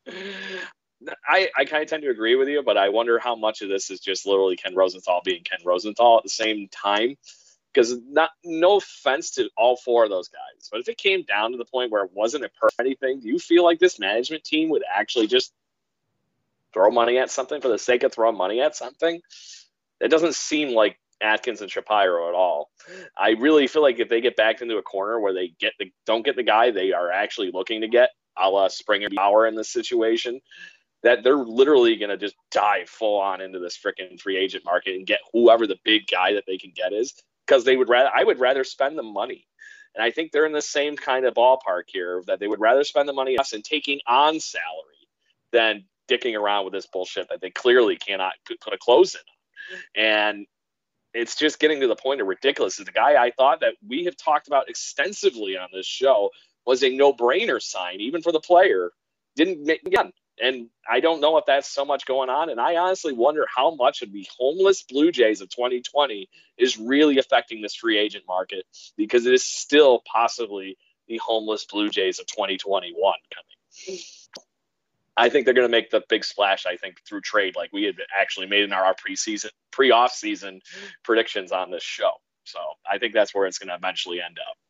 I, I kind of tend to agree with you, but I wonder how much of this is just literally Ken Rosenthal being Ken Rosenthal at the same time. Because not no offense to all four of those guys, but if it came down to the point where it wasn't a perfect anything, do you feel like this management team would actually just throw money at something for the sake of throwing money at something? It doesn't seem like Atkins and Shapiro at all. I really feel like if they get backed into a corner where they get the don't get the guy they are actually looking to get, a la Springer Bauer in this situation, that they're literally going to just dive full on into this freaking free agent market and get whoever the big guy that they can get is, because they would rather I would rather spend the money. And I think they're in the same kind of ballpark here, that they would rather spend the money us and taking on salary than dicking around with this bullshit that they clearly cannot put a close in on. And it's just getting to the point of ridiculous. The guy I thought that we have talked about extensively on this show was a no-brainer sign, even for the player, didn't make again. And I don't know if that's so much going on. And I honestly wonder how much of the homeless Blue Jays of twenty twenty is really affecting this free agent market, because it is still possibly the homeless Blue Jays of twenty twenty-one coming. I think they're going to make the big splash, I think, through trade, like we had actually made in our preseason, pre-off season predictions on this show. So I think that's where it's going to eventually end up.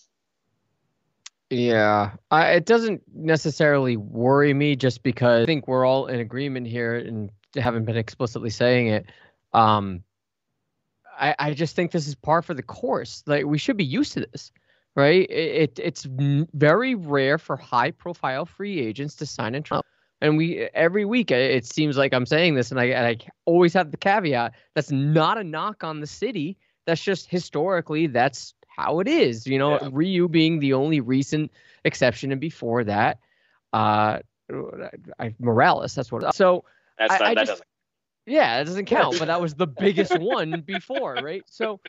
Yeah, I, it doesn't necessarily worry me, just because I think we're all in agreement here and haven't been explicitly saying it. Um, I, I just think this is par for the course. Like, we should be used to this, right? It, it it's very rare for high profile free agents to sign in Toronto. And we every week it seems like I'm saying this, and I, and I always have the caveat that's not a knock on the city. That's just historically that's how it is. You know, yeah. Ryu being the only recent exception, and before that, uh, I, Morales. That's what. So that's not, I, I that just, doesn't. Yeah, it doesn't count. But that was the biggest one before, right? So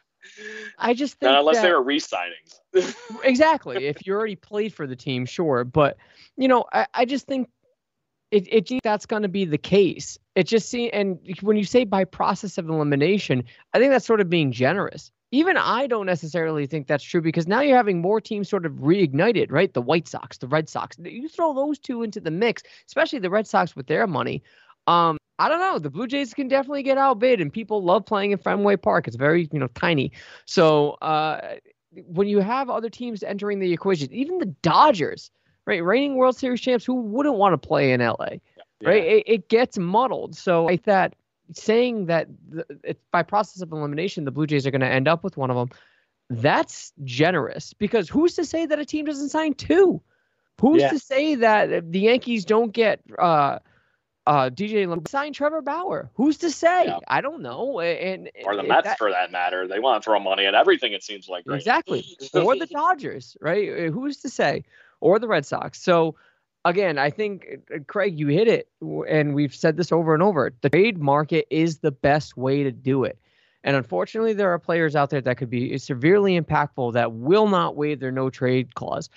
I just think not unless that, they were re-signings. Exactly. If you already played for the team, sure. But you know, I, I just think. It, it that's going to be the case. It just see, and when you say by process of elimination, I think that's sort of being generous. Even I don't necessarily think that's true because now you're having more teams sort of reignited, right? The White Sox, the Red Sox. You throw those two into the mix, especially the Red Sox with their money. Um, I don't know. The Blue Jays can definitely get outbid, and people love playing in Fenway Park. It's very, you know, tiny. So uh, when you have other teams entering the equation, even the Dodgers. Right, reigning World Series champs, who wouldn't want to play in L A? Yeah. Right, it, it gets muddled. So I thought saying that the, it, by process of elimination, the Blue Jays are going to end up with one of them. That's generous because who's to say that a team doesn't sign two? Who's yeah. to say that the Yankees don't get uh, uh, D J LeMahieu sign Trevor Bauer? Who's to say? Yeah. I don't know. And or the Mets, that, for that matter, they want to throw money at everything. It seems like right? Exactly. Or the Dodgers, right? Who's to say? Or the Red Sox. So, again, I think, Craig, you hit it, and we've said this over and over. The trade market is the best way to do it. And unfortunately, there are players out there that could be severely impactful that will not waive their no-trade clause.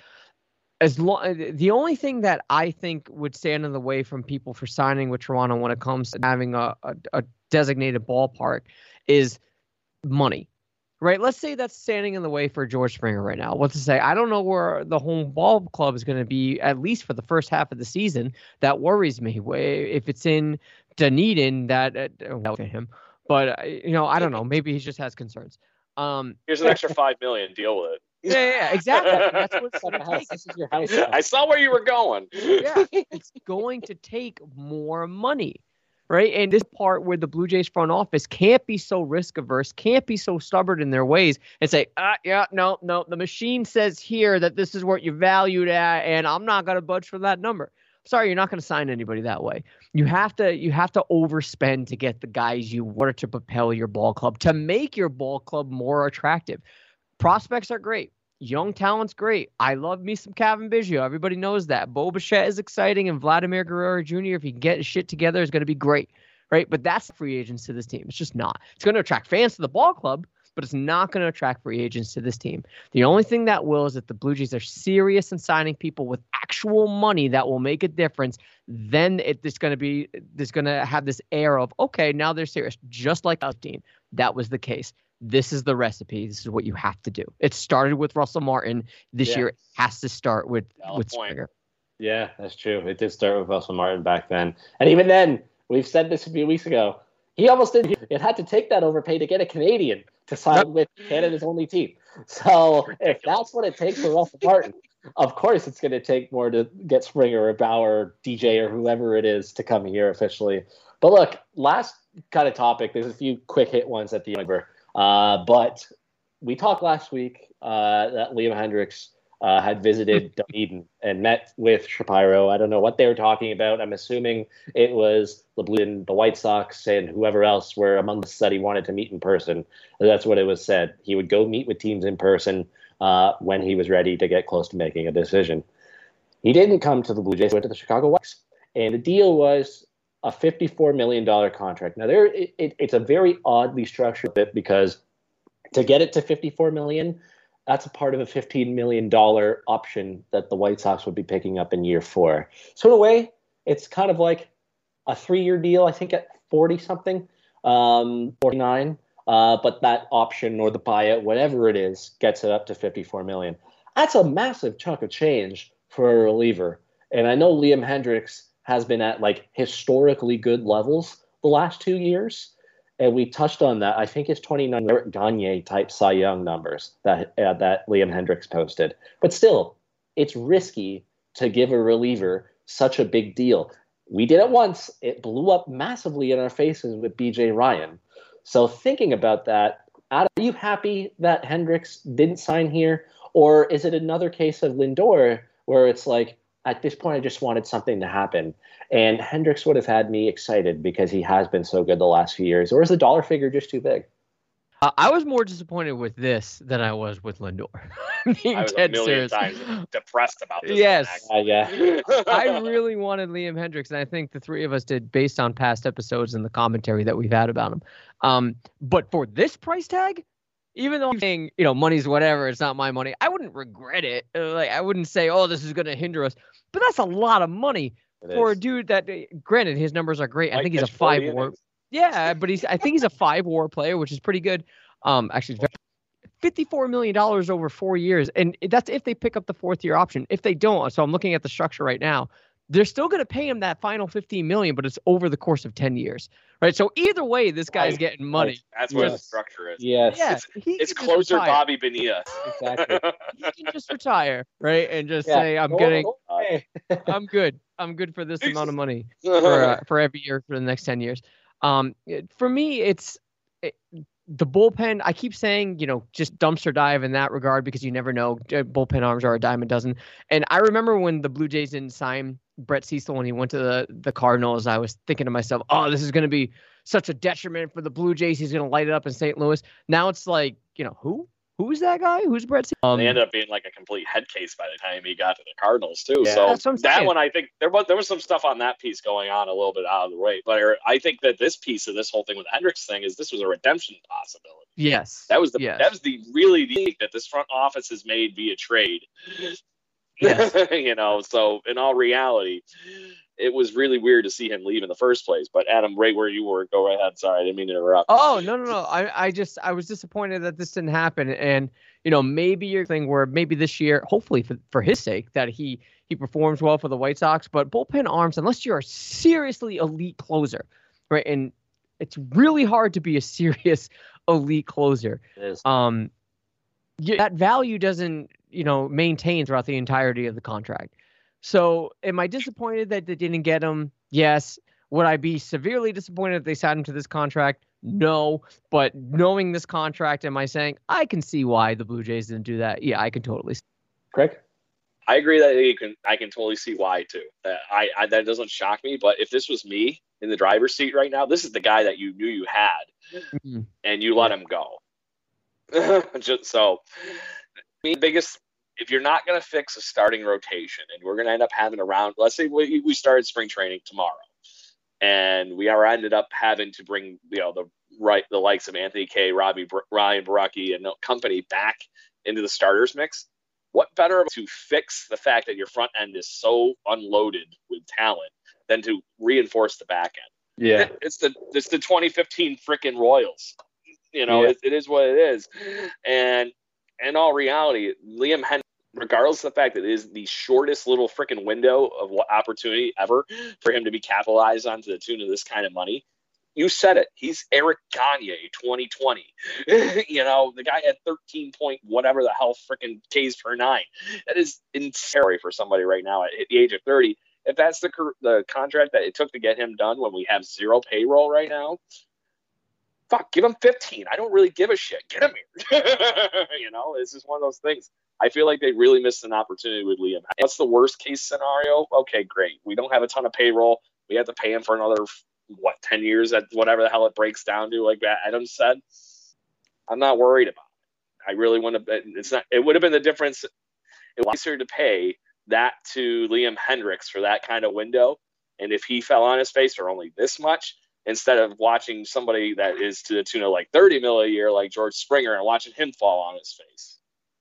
As long, the only thing that I think would stand in the way from people for signing with Toronto when it comes to having a, a, a designated ballpark is money. Right, let's say that's standing in the way for George Springer right now. What to say? I don't know where the home ball club is going to be, at least for the first half of the season. That worries me. If it's in Dunedin, that uh, look at him. But uh, you know, I don't know. Maybe he just has concerns. Um, Here's an extra five million. Deal with it. Yeah, yeah, exactly. That's what it's going to take. This is your house. I saw where you were going. Yeah, it's going to take more money. Right. And this part where the Blue Jays front office can't be so risk averse, can't be so stubborn in their ways and say, ah, yeah, no, no, the machine says here that this is what you're valued at, and I'm not going to budge for that number. Sorry, you're not going to sign anybody that way. You have to you have to overspend to get the guys you want to propel your ball club, to make your ball club more attractive. Prospects are great. Young talent's great. I love me some Kevin Biggio. Everybody knows that. Bo Bichette is exciting, and Vladimir Guerrero Junior, if he can get his shit together, is going to be great, right? But that's free agents to this team. It's just not. It's going to attract fans to the ball club, but it's not going to attract free agents to this team. The only thing that will is that the Blue Jays are serious in signing people with actual money that will make a difference. Then it, it's going to be, it's going to have this air of, okay, now they're serious, just like Dean. That was the case. This is the recipe. This is what you have to do. It started with Russell Martin. This yeah. year it has to start with, with Springer. Yeah, that's true. It did start with Russell Martin back then. And even then, we've said this a few weeks ago, he almost did. It had to take that overpay to get a Canadian to sign yep. with Canada's only team. So if that's what it takes for Russell Martin, of course it's going to take more to get Springer or Bauer or D J or whoever it is to come here officially. But look, last kind of topic, there's a few quick hit ones at the end. Uh, but we talked last week uh, that Liam Hendriks uh, had visited Dunedin and met with Shapiro. I don't know what they were talking about. I'm assuming it was the Blue and the White Sox and whoever else were among the that he wanted to meet in person. That's what it was said. He would go meet with teams in person uh, when he was ready to get close to making a decision. He didn't come to the Blue Jays, he went to the Chicago White Sox. And the deal was a fifty-four million dollars contract. Now, there it, it, it's a very oddly structured bit because to get it to fifty-four million dollars, that's a part of a fifteen million dollars option that the White Sox would be picking up in year four. So in a way, it's kind of like a three-year deal, I think at forty-something, um, forty-nine. Uh, but that option or the buyout, whatever it is, gets it up to fifty-four million dollars. That's a massive chunk of change for a reliever. And I know Liam Hendriks has been at like historically good levels the last two years. And we touched on that. I think it's twenty-nine Eric Gagne type Cy Young numbers that uh, that Liam Hendriks posted. But still, it's risky to give a reliever such a big deal. We did it once. It blew up massively in our faces with B J Ryan. So thinking about that, Are you happy that Hendricks didn't sign here? Or is it another case of Lindor where it's like, at this point, I just wanted something to happen? And Hendricks would have had me excited because he has been so good the last few years. Or is the dollar figure just too big? Uh, I was more disappointed with this than I was with Lindor. Being I was a dead million serious. times depressed about this. Yes. Uh, yeah. I really wanted Liam Hendricks, and I think the three of us did based on past episodes and the commentary that we've had about him. Um, but for this price tag, even though I'm saying, you know, money's whatever, it's not my money, I wouldn't regret it. Uh, Like I wouldn't say, oh, this is going to hinder us. But that's a lot of money It for is. a dude that, uh, granted, his numbers are great. I Might think he's a catch forty five war. innings. Yeah, but he's. I think he's a five war player, which is pretty good. Um, actually, it's fifty-four million dollars over four years, and that's if they pick up the fourth year option. If they don't, so I'm looking at the structure right now. They're still going to pay him that final fifteen million dollars, but it's over the course of ten years, right? So either way, this guy's Right. getting money. That's what the Yes. structure is. Yes. Yeah, It's- he It's can just closer retire. Bobby Bonilla. Exactly. He can just retire, right, and just Yeah. say, "I'm Oh, getting, okay. I'm good, I'm good for this amount of money for uh, for every year for the next ten years." Um, it- for me, it's it, the bullpen. I keep saying, you know, just dumpster dive in that regard because you never know. Uh, Bullpen arms are a dime a dozen. And I remember when the Blue Jays didn't sign Brett Cecil when he went to the, the Cardinals, I was thinking to myself, oh, this is going to be such a detriment for the Blue Jays. He's going to light it up in Saint Louis. Now it's like, you know, who? Who's that guy? Who's Brett Cecil? Um, They ended up being like a complete head case by the time he got to the Cardinals too. Yeah. So That's what I'm that saying. one, I think there was there was some stuff on that piece going on a little bit out of the way. But I think that this piece of this whole thing with the Hendricks thing is this was a redemption possibility. yes. That was the yes. that was the really the thing that this front office has made via trade. Yes. You know, so in all reality, it was really weird to see him leave in the first place. But Adam, right where you were, go right ahead. Sorry, I didn't mean to interrupt. Oh, no, no, no. I, I just, I was disappointed that this didn't happen. And, you know, maybe your thing where maybe this year, hopefully for, for his sake, that he, he performs well for the White Sox, but bullpen arms, unless you're a seriously elite closer, right? And it's really hard to be a serious elite closer. It is. Um, you, that value doesn't, you know, maintain throughout the entirety of the contract. So am I disappointed that they didn't get him? Yes. Would I be severely disappointed if they signed him to this contract? No. But knowing this contract, am I saying I can see why the Blue Jays didn't do that? Yeah, I can totally see. Craig? I agree that you can. I can totally see why too. That I, I that doesn't shock me. But if this was me in the driver's seat right now, this is the guy that you knew you had, Mhm. and you let him go. Just so, I mean, biggest. If you're not going to fix a starting rotation, and we're going to end up having around, let's say we, we started spring training tomorrow, and we are ended up having to bring you know the right the likes of Anthony Kay, Robbie Ryan Barucki, and company back into the starters mix. What better to fix the fact that your front end is so unloaded with talent than to reinforce the back end? Yeah. It's the it's the twenty fifteen frickin' Royals. You know, Yeah. it, it is what it is. And in all reality, Liam Hendricks, regardless of the fact that it is the shortest little frickin' window of what opportunity ever for him to be capitalized on to the tune of this kind of money, you said it. He's Eric Gagne twenty twenty. You know, the guy had thirteen point whatever the hell frickin' Ks per nine. That is insane for somebody right now at the age of thirty. If that's the the contract that it took to get him done when we have zero payroll right now, fuck, give him fifteen. I don't really give a shit. Get him here. You know, it's just one of those things. I feel like they really missed an opportunity with Liam. What's the worst case scenario? Okay, great. We don't have a ton of payroll. We have to pay him for another, what, ten years at whatever the hell it breaks down to, like Adam said. I'm not worried about it. I really want to. It's not. It would have been the difference. It was easier to pay that to Liam Hendricks for that kind of window, and if he fell on his face for only this much, instead of watching somebody that is to the tune of like thirty mil a year, like George Springer, and watching him fall on his face.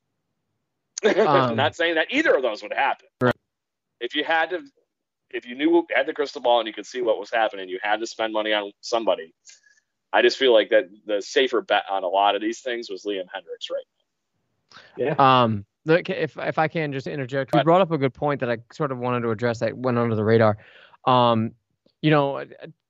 Um, I'm not saying that either of those would happen. Right. If you had to, if you knew had the crystal ball and you could see what was happening, you had to spend money on somebody. I just feel like that the safer bet on a lot of these things was Liam Hendricks right Yeah. Um, look, if if I can just interject, we brought up a good point that I sort of wanted to address that went under the radar. Um, you know,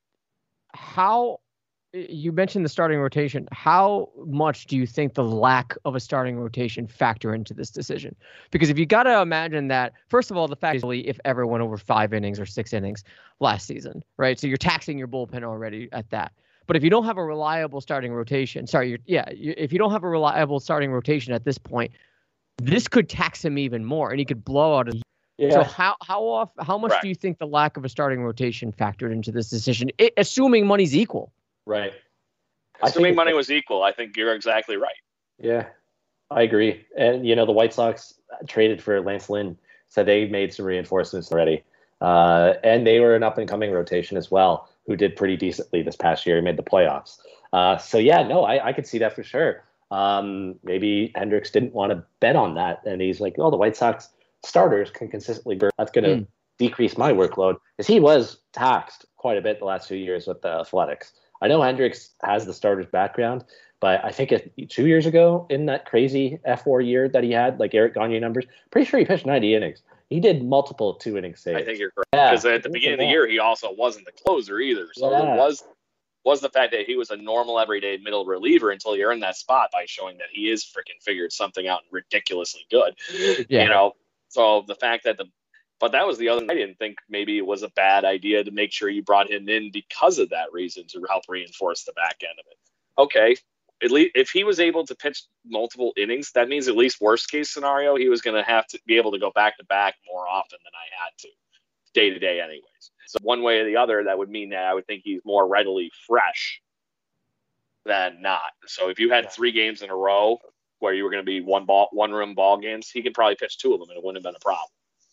how you mentioned the starting rotation. How much do you think the lack of a starting rotation factor into this decision? Because if you got to imagine that, first of all, the fact is if ever went over five innings or six innings last season, right? So you're taxing your bullpen already at that. But if you don't have a reliable starting rotation, sorry, you're, yeah, you, if you don't have a reliable starting rotation at this point, this could tax him even more, and he could blow out. A, Yeah. So how how off how much Right. do you think the lack of a starting rotation factored into this decision, it, assuming money's equal? Right. I Assuming think money it's- was equal, I think you're exactly right. Yeah, I agree. And, you know, the White Sox traded for Lance Lynn, so they made some reinforcements already. Uh, and they were an up-and-coming rotation as well, who did pretty decently this past year. He made the playoffs. Uh, so, yeah, no, I, I could see that for sure. Um, maybe Hendricks didn't want to bet on that, and he's like, oh, the White Sox starters can consistently – that's going to Mm. decrease my workload. Because he was taxed quite a bit the last few years with the Athletics. I know Hendricks has the starter's background, but I think it, two years ago in that crazy F four year that he had, like Eric Gagne numbers, pretty sure he pitched ninety innings. He did multiple two inning saves. I think you're correct. Yeah, Because at the I think beginning of so. the year, he also wasn't the closer either. So Yeah. there was was the fact that he was a normal everyday middle reliever until he earned that spot by showing that he is freaking figured something out ridiculously good. Yeah. You know, so the fact that the but that was the other I didn't think maybe it was a bad idea to make sure you brought him in because of that reason to help reinforce the back end of it. Okay. At least if he was able to pitch multiple innings, that means at least worst case scenario, he was going to have to be able to go back to back more often than I had to, day to day, anyways. So one way or the other, that would mean that I would think he's more readily fresh than not. So if you had three games in a row where you were going to be one ball, one room ball games, he could probably pitch two of them, and it wouldn't have been a problem.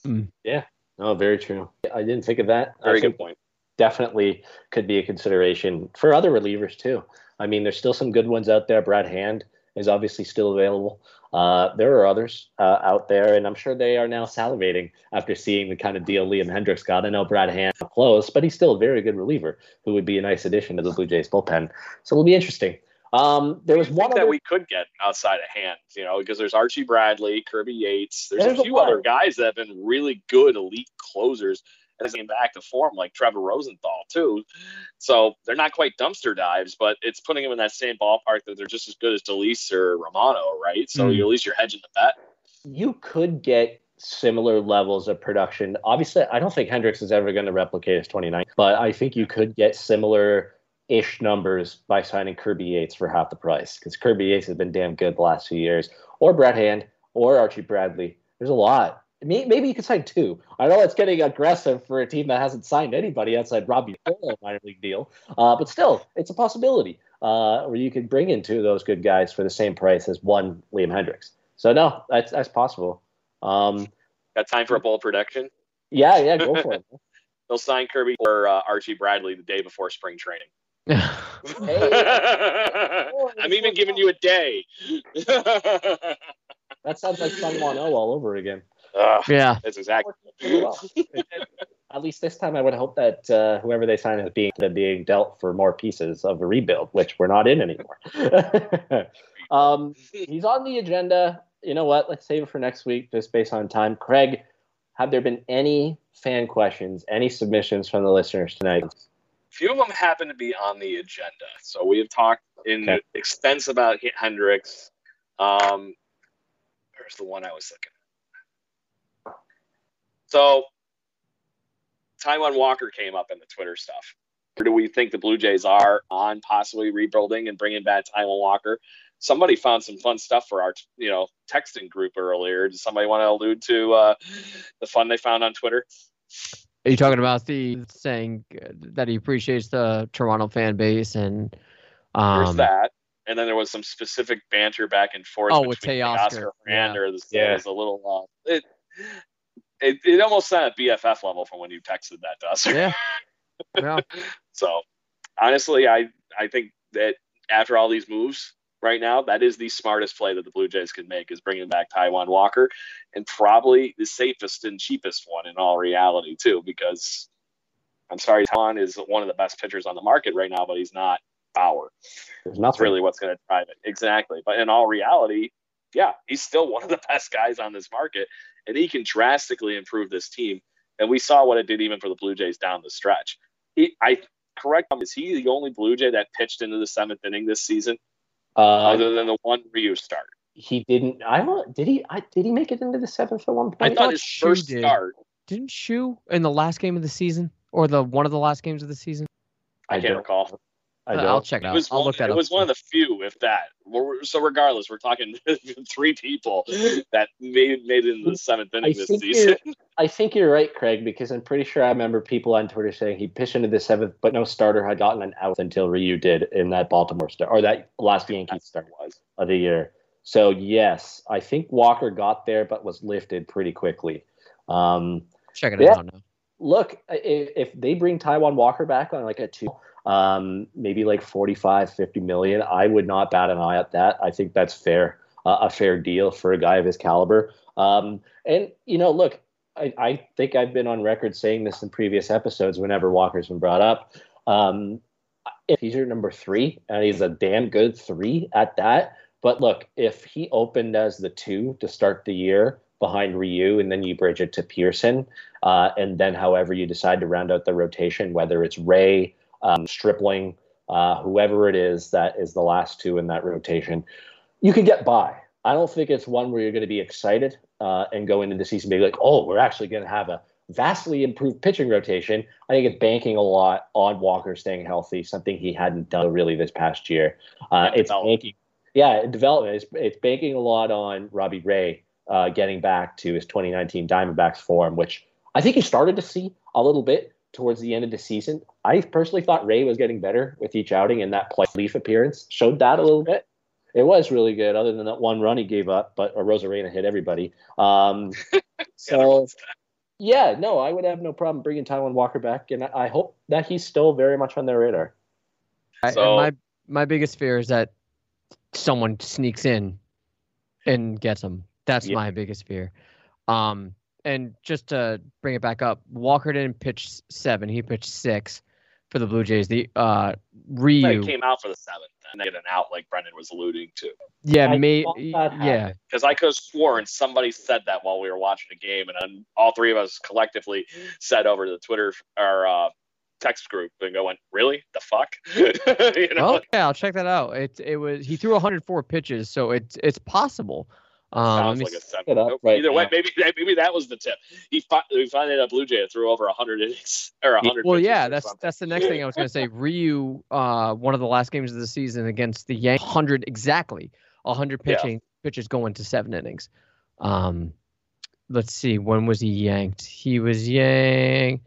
No, very true. I didn't think of that. I Very think good point. definitely could be a consideration for other relievers too. I mean, there's still some good ones out there. Brad Hand is obviously still available. Uh, there are others uh, out there, and I'm sure they are now salivating after seeing the kind of deal Liam Hendricks got. I know Brad Hand close, but he's still a very good reliever who would be a nice addition to the Blue Jays bullpen. So it'll be interesting. Um, there was I one think that other. we could get outside of Hand, you know, because there's Archie Bradley, Kirby Yates. There's, There's a a few lot. other guys that have been really good elite closers as they came back to form, like Trevor Rosenthal too. So they're not quite dumpster dives, but it's putting them in that same ballpark that they're just as good as DeLeese or Romano, right? So Mm. you at least you're hedging the bet. You could get similar levels of production. Obviously, I don't think Hendricks is ever going to replicate his twenty-nine, but I think you could get similar-ish numbers by signing Kirby Yates for half the price, because Kirby Yates has been damn good the last few years, or Brad Hand, or Archie Bradley. There's a lot. May- Maybe you could sign two. I know it's getting aggressive for a team that hasn't signed anybody outside Robbie Fowler minor league deal, uh, but still, it's a possibility uh, where you could bring in two of those good guys for the same price as one Liam Hendricks. So no, that's that's possible. Um, Got time for a bold prediction? yeah, yeah, go for it. They'll sign Kirby or uh, Archie Bradley the day before spring training. I'm even giving you a day. That sounds like Sun Wano all over again. Ugh, Yeah. that's exactly. Well, at least this time, I would hope that uh, whoever they sign is being they're being dealt for more pieces of a rebuild, which we're not in anymore. um, he's on the agenda. You know what? Let's save it for next week, just based on time. Craig, have there been any fan questions, any submissions from the listeners tonight? Few of them happen to be on the agenda. So we have talked in Okay. extense about Hendricks. Um, where's the one I was looking at? So Taijuan Walker came up in the Twitter stuff. Where do we think the Blue Jays are on possibly rebuilding and bringing back Taijuan Walker? Somebody found some fun stuff for our, you know, texting group earlier. Does somebody want to allude to uh, the fun they found on Twitter? Are you talking about the saying that he appreciates the Toronto fan base and There's um, that. And then there was some specific banter back and forth Oh, with between Teoscar. Oscar Yeah. Fernandez. This Yeah. was a little uh, it, it it almost sounded B F F level from when you texted that to us. Yeah. Yeah. So honestly, I I think that after all these moves right now, that is the smartest play that the Blue Jays can make, is bringing back Taijuan Walker, and probably the safest and cheapest one in all reality too, because I'm sorry, Taijuan is one of the best pitchers on the market right now, but he's not power. There's That's nothing. really what's going to drive it. Exactly. But in all reality, yeah, he's still one of the best guys on this market, and he can drastically improve this team. And we saw what it did even for the Blue Jays down the stretch. He, I correct him. Is he the only Blue Jay that pitched into the seventh inning this season, Uh, other than the one Ryu start? he didn't. I don't. Did he? I, did he make it into the seventh at one point? I thought his Shu first did. start. Didn't Shu in the last game of the season or the one of the last games of the season? I can't don't- recall. I Uh, don't. I'll check it It out. was I'll one, look that it up. was one of the few, if that. We're- So regardless, we're talking three people that made made it into the seventh inning I this think season. you're, I think you're right, Craig, because I'm pretty sure I remember people on Twitter saying he pitched into the seventh, but no starter had gotten an out until Ryu did in that Baltimore start or that last Yankees start was. of the year. So yes, I think Walker got there, but was lifted pretty quickly. Um, Checking yeah. it out now. Look, if, if they bring Taijuan Walker back on like a two, um, maybe like forty-five, fifty million, I would not bat an eye at that. I think that's fair, uh, a fair deal for a guy of his caliber. Um, and, you know, look, I, I think I've been on record saying this in previous episodes whenever Walker's been brought up. Um, if he's your number three, and he's a damn good three at that. But look, if he opened as the two to start the year behind Ryu, and then you bridge it to Pearson, uh, and then however you decide to round out the rotation, whether it's Ray, um, Stripling, uh, whoever it is that is the last two in that rotation, you can get by. I don't think it's one where you're going to be excited uh, and go into the season being like, oh, we're actually going to have a vastly improved pitching rotation. I think it's banking a lot on Walker staying healthy, something he hadn't done really this past year. Uh, it's banking, yeah, development. It's, it's banking a lot on Robbie Ray uh, getting back to his twenty nineteen Diamondbacks form, which I think he started to see a little bit towards the end of the season. I personally thought Ray was getting better with each outing, and that Leaf appearance showed that a little bit. It was really good, other than that one run he gave up, but a Rosarena hit everybody. Um, so, yeah, no, I would have no problem bringing Taijuan Walker back, and I hope that he's still very much on their radar. I, So- my my biggest fear is that someone sneaks in and gets him. That's Yeah. my biggest fear. Um, and just to bring it back up, Walker didn't pitch seven; he pitched six for the Blue Jays. The uh, Ryu, He came out for the seventh and they get an out, like Brendan was alluding to. yeah, I may, thought that yeah, happened. Because I could have sworn somebody said that while we were watching the game, and then all three of us collectively said over to the Twitter or uh, text group and going, "Really? The fuck?" you know? Okay, I'll check that out. It it was he threw one hundred four pitches, so it's it's possible. Um, let Sounds me like a s- seven. it up Nope. right Either way, now. maybe maybe that was the tip. He fi- we finally had a Blue Jay that threw over a hundred innings or a hundred. well, pitches yeah, or that's something. that's the next thing I was gonna say. Ryu, uh, one of the last games of the season against the Yankees, hundred exactly, hundred Yeah. pitching pitches going to seven innings. Um, let's see, when was he yanked? He was yanked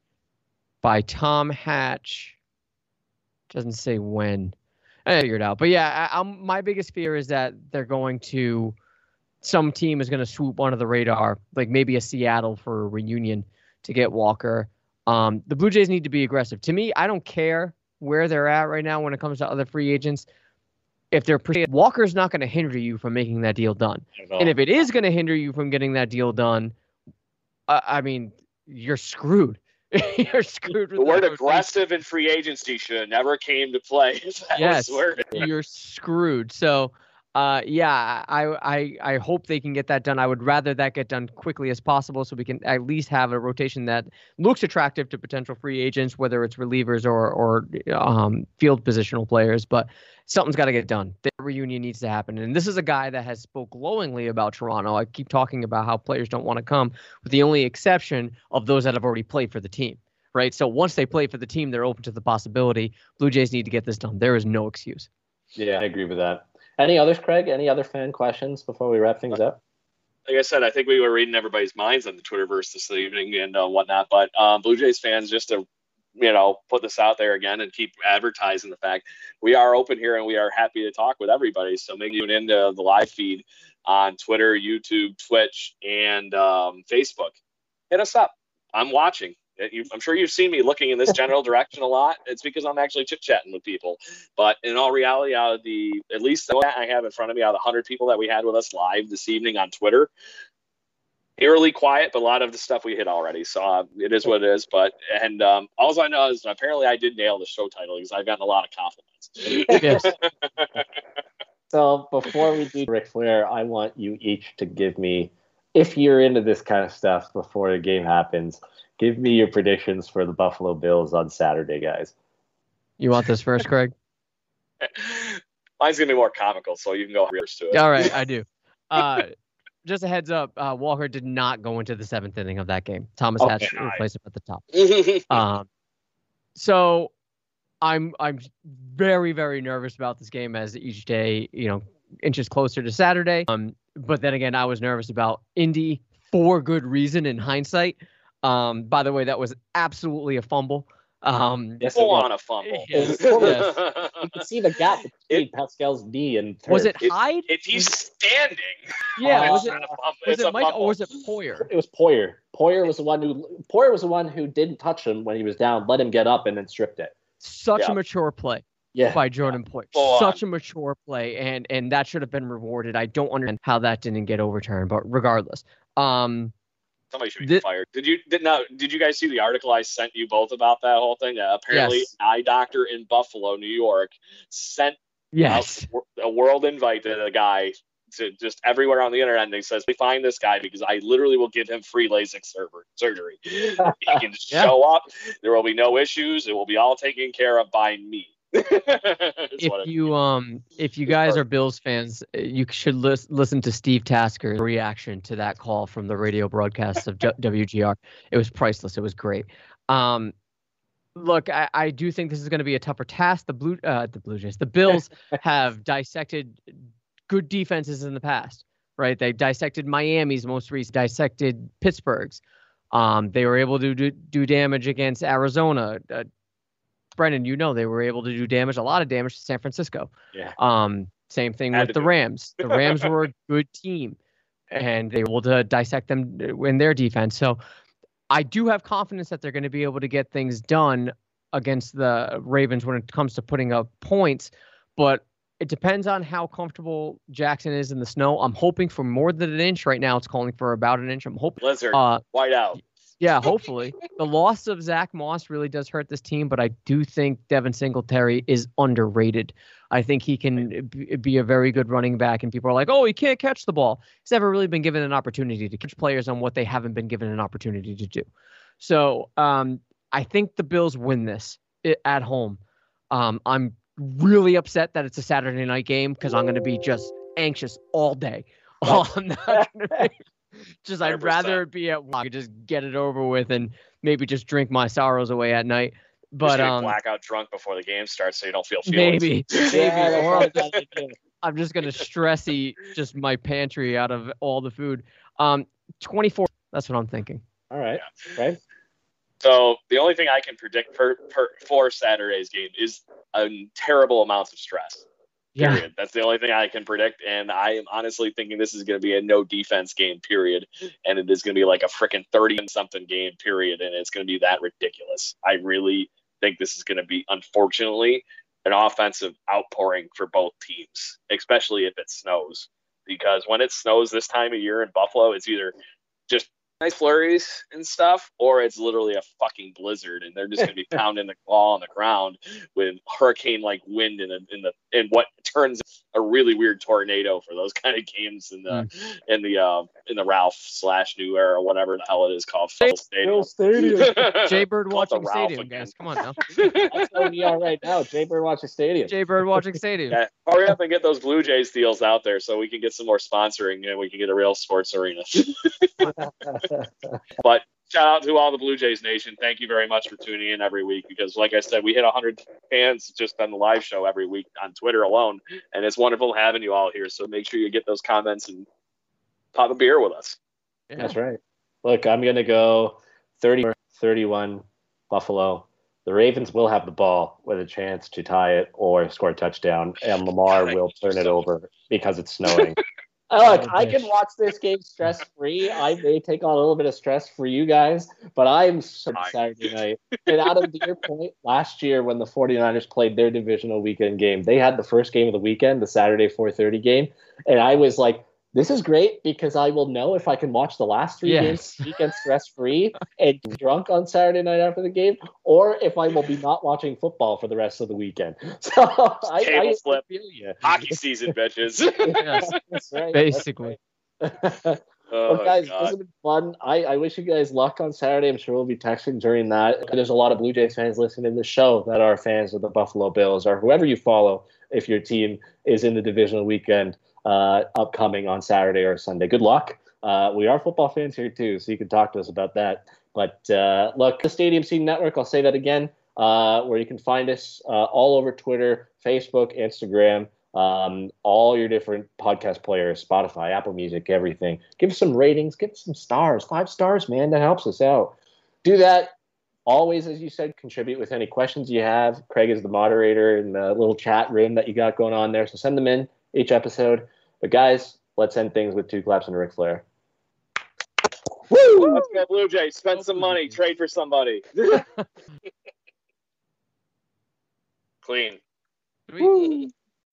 by Tom Hatch. Doesn't say when. I figured it out, but yeah, I, I'm my biggest fear is that they're going to. Some team is going to swoop under the radar, like maybe a Seattle for a reunion to get Walker. Um, the Blue Jays need to be aggressive. To me, I don't care where they're at right now when it comes to other free agents. If they're pre- Walker's not going to hinder you from making that deal done, and if it is going to hinder you from getting that deal done, uh, I mean, you're screwed. You're screwed. With The word that rotation. aggressive in free agency should have never came to play. That Yes, was worded. you're screwed. So, uh, yeah, I, I I hope they can get that done. I would rather that get done quickly as possible, so we can at least have a rotation that looks attractive to potential free agents, whether it's relievers or or um, field positional players. But something's got to get done. The reunion needs to happen. And this is a guy that has spoke glowingly about Toronto. I keep talking about how players don't want to come, with the only exception of those that have already played for the team. Right. So once they play for the team, they're open to the possibility. Blue Jays need to get this done. There is no excuse. Yeah, I agree with that. Any others, Craig? Any other fan questions before we wrap things up? Like I said, I think we were reading everybody's minds on the Twitterverse this evening and uh, whatnot. But um, Blue Jays fans, just to you know put this out there again and keep advertising the fact we are open here and we are happy to talk with everybody. So make tune into the live feed on Twitter, YouTube, Twitch, and um, Facebook. Hit us up. I'm watching. I'm sure you've seen me looking in this general direction a lot. It's because I'm actually chit-chatting with people. But in all reality, out of the, at least the one I have in front of me, out of the one hundred people that we had with us live this evening on Twitter, eerily quiet, but a lot of the stuff we hit already. So uh, it is what it is. But, and um, all I know is apparently I did nail the show title because I've gotten a lot of compliments. Yes. So before we do Ric Flair, I want you each to give me, if you're into this kind of stuff before the game happens, give me your predictions for the Buffalo Bills on Saturday, guys. You want this first, Craig? Mine's going to be more comical, so you can go first to it. All right, I do. Uh, just a heads up, uh, Walker did not go into the seventh inning of that game. Thomas Okay. Hatch replaced him at the top. Um, so I'm I'm very very nervous about this game as each day you know inches closer to Saturday. Um, but then again, I was nervous about Indy for good reason in hindsight. Um, by the way, that was absolutely a fumble. Um, Yes, it Full was. on a fumble. It was Yes. yes. You can see the gap between Pascal's knee and turf. Was it It- Hyde? If he's standing, Yeah. it's Was it not a fumble. was It's it a Mike fumble. or was it Poyer? It was Poyer. Poyer was the one who Poyer was the one who didn't touch him when he was down, let him get up, and then stripped it. Such Yeah. a mature play Yeah. by Jordan Poyer. Full Such a mature play, and and that should have been rewarded. I don't understand how that didn't get overturned, but regardless, um, Somebody should be Thi- fired. Did you did not? Did you guys see the article I sent you both about that whole thing? Uh, apparently, Yes. an eye doctor in Buffalo, New York, sent yes, out a world invite to the guy to just everywhere on the internet. And he says, "We find this guy because I literally will give him free LASIK server, surgery. He can just Yeah. show up. There will be no issues. It will be all taken care of by me." Is what if it- you um if you guys are Bills fans, you should lis- listen to Steve Tasker's reaction to that call from the radio broadcast of J- W G R. It was priceless. It was great. Um, look, I, I do think this is going to be a tougher task. The blue uh the Blue Jays, the Bills have dissected good defenses in the past, right? They dissected Miami's most recent, dissected Pittsburgh's. Um, they were able to do do damage against Arizona. Uh, Brendan, you know they were able to do damage, a lot of damage to San Francisco. Yeah. Um, same thing Had with to the do it. Rams. The Rams were a good team, and they were able to dissect them in their defense. So I do have confidence that they're going to be able to get things done against the Ravens when it comes to putting up points. But it depends on how comfortable Jackson is in the snow. I'm hoping for more than an inch. Right now, it's calling for about an inch. I'm hoping. Blizzard, Uh, white out. yeah, hopefully. The loss of Zach Moss really does hurt this team, but I do think Devin Singletary is underrated. I think he can b- be a very good running back, and people are like, oh, he can't catch the ball. He's never really been given an opportunity to catch players on what they haven't been given an opportunity to do. So um, I think the Bills win this i- at home. Um, I'm really upset that it's a Saturday night game because I'm going to be just anxious all day. Oh, I'm not going to be. Just I'd one hundred percent. rather it be at one. I could just get it over with and maybe just drink my sorrows away at night. Just But get um, blackout drunk before the game starts, so you don't feel feelings. maybe, maybe, Yeah, or I'm, that's not good. I'm just gonna stress eat just my pantry out of all the food. Um, twenty-four. That's what I'm thinking. All right. Right. So the only thing I can predict for, for, for Saturday's game is a terrible amounts of stress. Period. That's the only thing I can predict, and I am honestly thinking this is going to be a no defense game. Period, and it is going to be like a freaking thirty and something game. Period, and it's going to be that ridiculous. I really think this is going to be, unfortunately, an offensive outpouring for both teams, especially if it snows. Because when it snows this time of year in Buffalo, it's either just nice flurries and stuff, or it's literally a fucking blizzard, and they're just going to be pounding the ball on the ground with hurricane-like wind in, a, in the in what turns a really weird tornado for those kind of games in the Mm. in the uh, in the Ralph slash New Era, whatever the hell it is called, Phil Stadium. Bill Stadium. Jay Bird Call it the watching Ralph stadium, again. guys. Come on now. That's where we are right now. Jay Bird watching stadium. Jay Bird watching stadium. Yeah, hurry up and get those Blue Jays deals out there so we can get some more sponsoring and we can get a real sports arena. But shout out to all the Blue Jays Nation. Thank you very much for tuning in every week because, like I said, we hit one hundred fans just on the live show every week on Twitter alone. And it's wonderful having you all here. So make sure you get those comments and pop a beer with us. Yeah. That's right. Look, I'm going to go thirty thirty-one Buffalo. The Ravens will have the ball with a chance to tie it or score a touchdown, and Lamar will turn it over because it's snowing. Look, I can watch this game stress-free. I may take on a little bit of stress for you guys, but I'm so Fine. Saturday night. And Adam, to your point, last year when the 49ers played their divisional weekend game, they had the first game of the weekend, the Saturday four thirty game, and I was like, this is great because I will know if I can watch the last three Yes. games this weekend stress-free and drunk on Saturday night after the game, or if I will be not watching football for the rest of the weekend. So I, Table I, flip. I feel you. Hockey season, bitches. Yes, That's right. basically. That's right. Oh, Well, guys, God. this has been fun. I, I wish you guys luck on Saturday. I'm sure we'll be texting during that. There's a lot of Blue Jays fans listening to the show that are fans of the Buffalo Bills or whoever you follow if your team is in the divisional weekend uh, upcoming on Saturday or Sunday. Good luck. Uh, we are football fans here, too, so you can talk to us about that. But uh, look, the Stadium Scene Network, I'll say that again. uh, where you can find us uh, all over Twitter, Facebook, Instagram, um, all your different podcast players, Spotify, Apple Music, everything. Give us some ratings. Give us some stars. Five stars, man. That helps us out. Do that. Always, as you said, contribute with any questions you have. Craig is the moderator in the little chat room that you got going on there, so send them in each episode. But guys, let's end things with two claps and a Ric Flair. Woo! Let's go Blue Jays. Spend some money. Trade for somebody. Clean. Woo.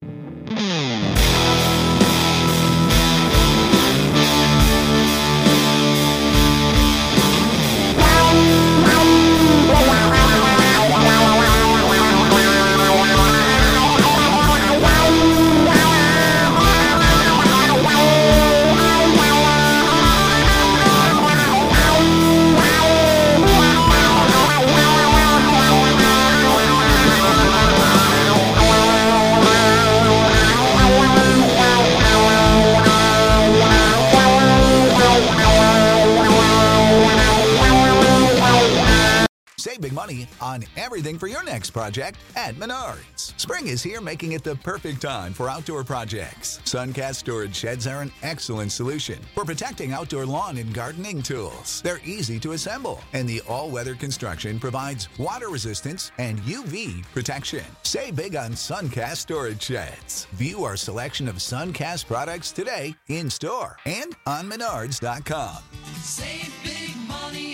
Save big money on everything for your next project at Menards. Spring is here, making it the perfect time for outdoor projects. Suncast storage sheds are an excellent solution for protecting outdoor lawn and gardening tools. They're easy to assemble, and the all-weather construction provides water resistance and U V protection. Save big on Suncast storage sheds. View our selection of Suncast products today in store and on menards dot com. Save big money